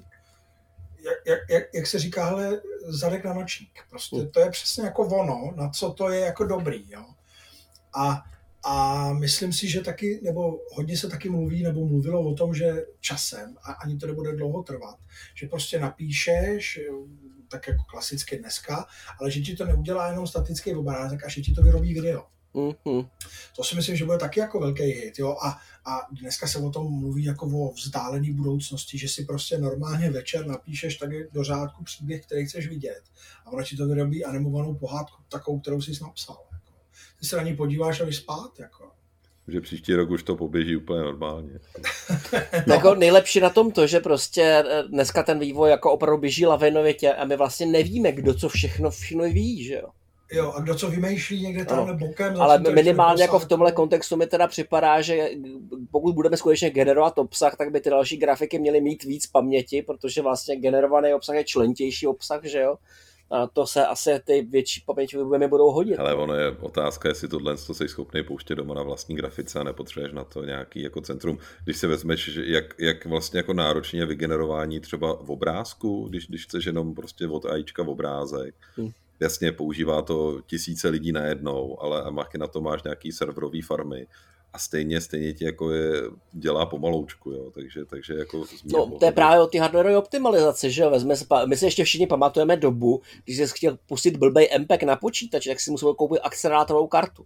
jak, jak, jak se říká, hele, zadek na nočník. Prostě to je přesně jako ono, na co to je jako dobrý. Jo? A, a myslím si, že taky, nebo hodně se taky mluví, nebo mluvilo o tom, že časem, a ani to nebude dlouho trvat, že prostě napíšeš, tak jako klasicky dneska, ale že ti to neudělá jenom statický obrázek a že ti to vyrobí video. Mm-hmm. To si myslím, že bude taky jako velký hit. Jo? A, a dneska se o tom mluví jako o vzdálené budoucnosti, že si prostě normálně večer napíšeš taky do řádku příběh, který chceš vidět. A ono ti to vyrobí animovanou pohádku, takovou, kterou jsi napsal. Jako. Ty se na ní podíváš a jdeš spát. Jako. Že příští rok už to poběží úplně normálně. No. Jako nejlepší na tom to, že prostě dneska ten vývoj jako opravdu běží lavinovitě a my vlastně nevíme, kdo co všechno, všechno ví, že jo. Jo, a kdo co vymýšlí někde tamhle no. bokem. Ale minimálně jako v tomhle kontextu mi teda připadá, že pokud budeme skutečně generovat obsah, tak by ty další grafiky měly mít víc paměti, protože vlastně generovaný obsah je člentější obsah, že jo? A to se asi ty větší paměti mi budou hodit. Ale ono je otázka, jestli tohle to jsi schopný pouštět doma na vlastní grafice a nepotřebuješ na to nějaký jako centrum. Když si vezmeš, jak, jak vlastně jako náročně vygenerování třeba v obrázku, když, když chceš jenom prostě od AIčka v obrázek, hmm. Jasně, používá to tisíce lidí najednou, ale Machy na to máš nějaký serverový farmy a stejně, stejně ti jako je, dělá pomaloučku, jo, takže, takže jako... No, to je právě o ty hardwareové optimalizaci, že jo, vezme, my si ještě všichni pamatujeme dobu, když jsi chtěl pustit blbej M P E G na počítač, tak si musel koupit akcelerátorovou kartu.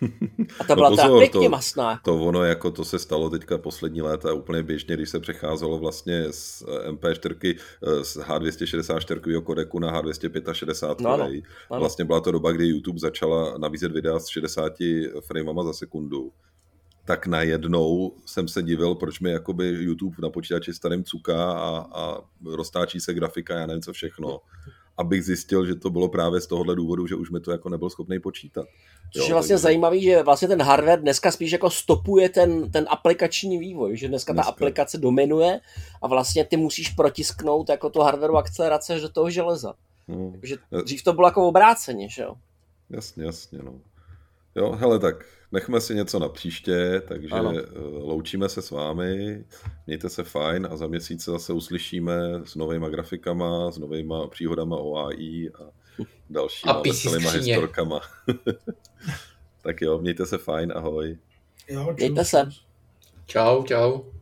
A ta byla no teda pěkně masná. To ono, jako to se stalo teďka poslední léta úplně běžně, když se přecházelo vlastně z M P čtyři, z H dvě stě šedesát čtyři kodeku na H dvě stě šedesát pět. No, no, no. Vlastně byla to doba, kdy YouTube začala nabízet videa s šedesáti framama za sekundu. Tak najednou jsem se divil, proč mi jakoby YouTube na počítači starým cuká a, a roztáčí se grafika, já nevím co všechno. Abych zjistil, že to bylo právě z tohohle důvodu, že už mi to jako nebyl schopný počítat. Což je vlastně takže... zajímavý, že vlastně ten hardware dneska spíš jako stopuje ten, ten aplikační vývoj, že dneska, dneska ta aplikace dominuje a vlastně ty musíš protisknout jako to hardwareovou akcelerace až do toho železa. Hmm. Takže dřív to bylo jako obráceně, že jo? Jasně, jasně, no. Jo, hele, tak nechme si něco na příště, takže ano. Loučíme se s vámi, mějte se fajn a za měsíc zase uslyšíme s novýma grafikama, s novýma příhodama o A I a dalšíma veselýma historkama. Tak jo, mějte se fajn, ahoj. Jo, mějte se. Čau, čau.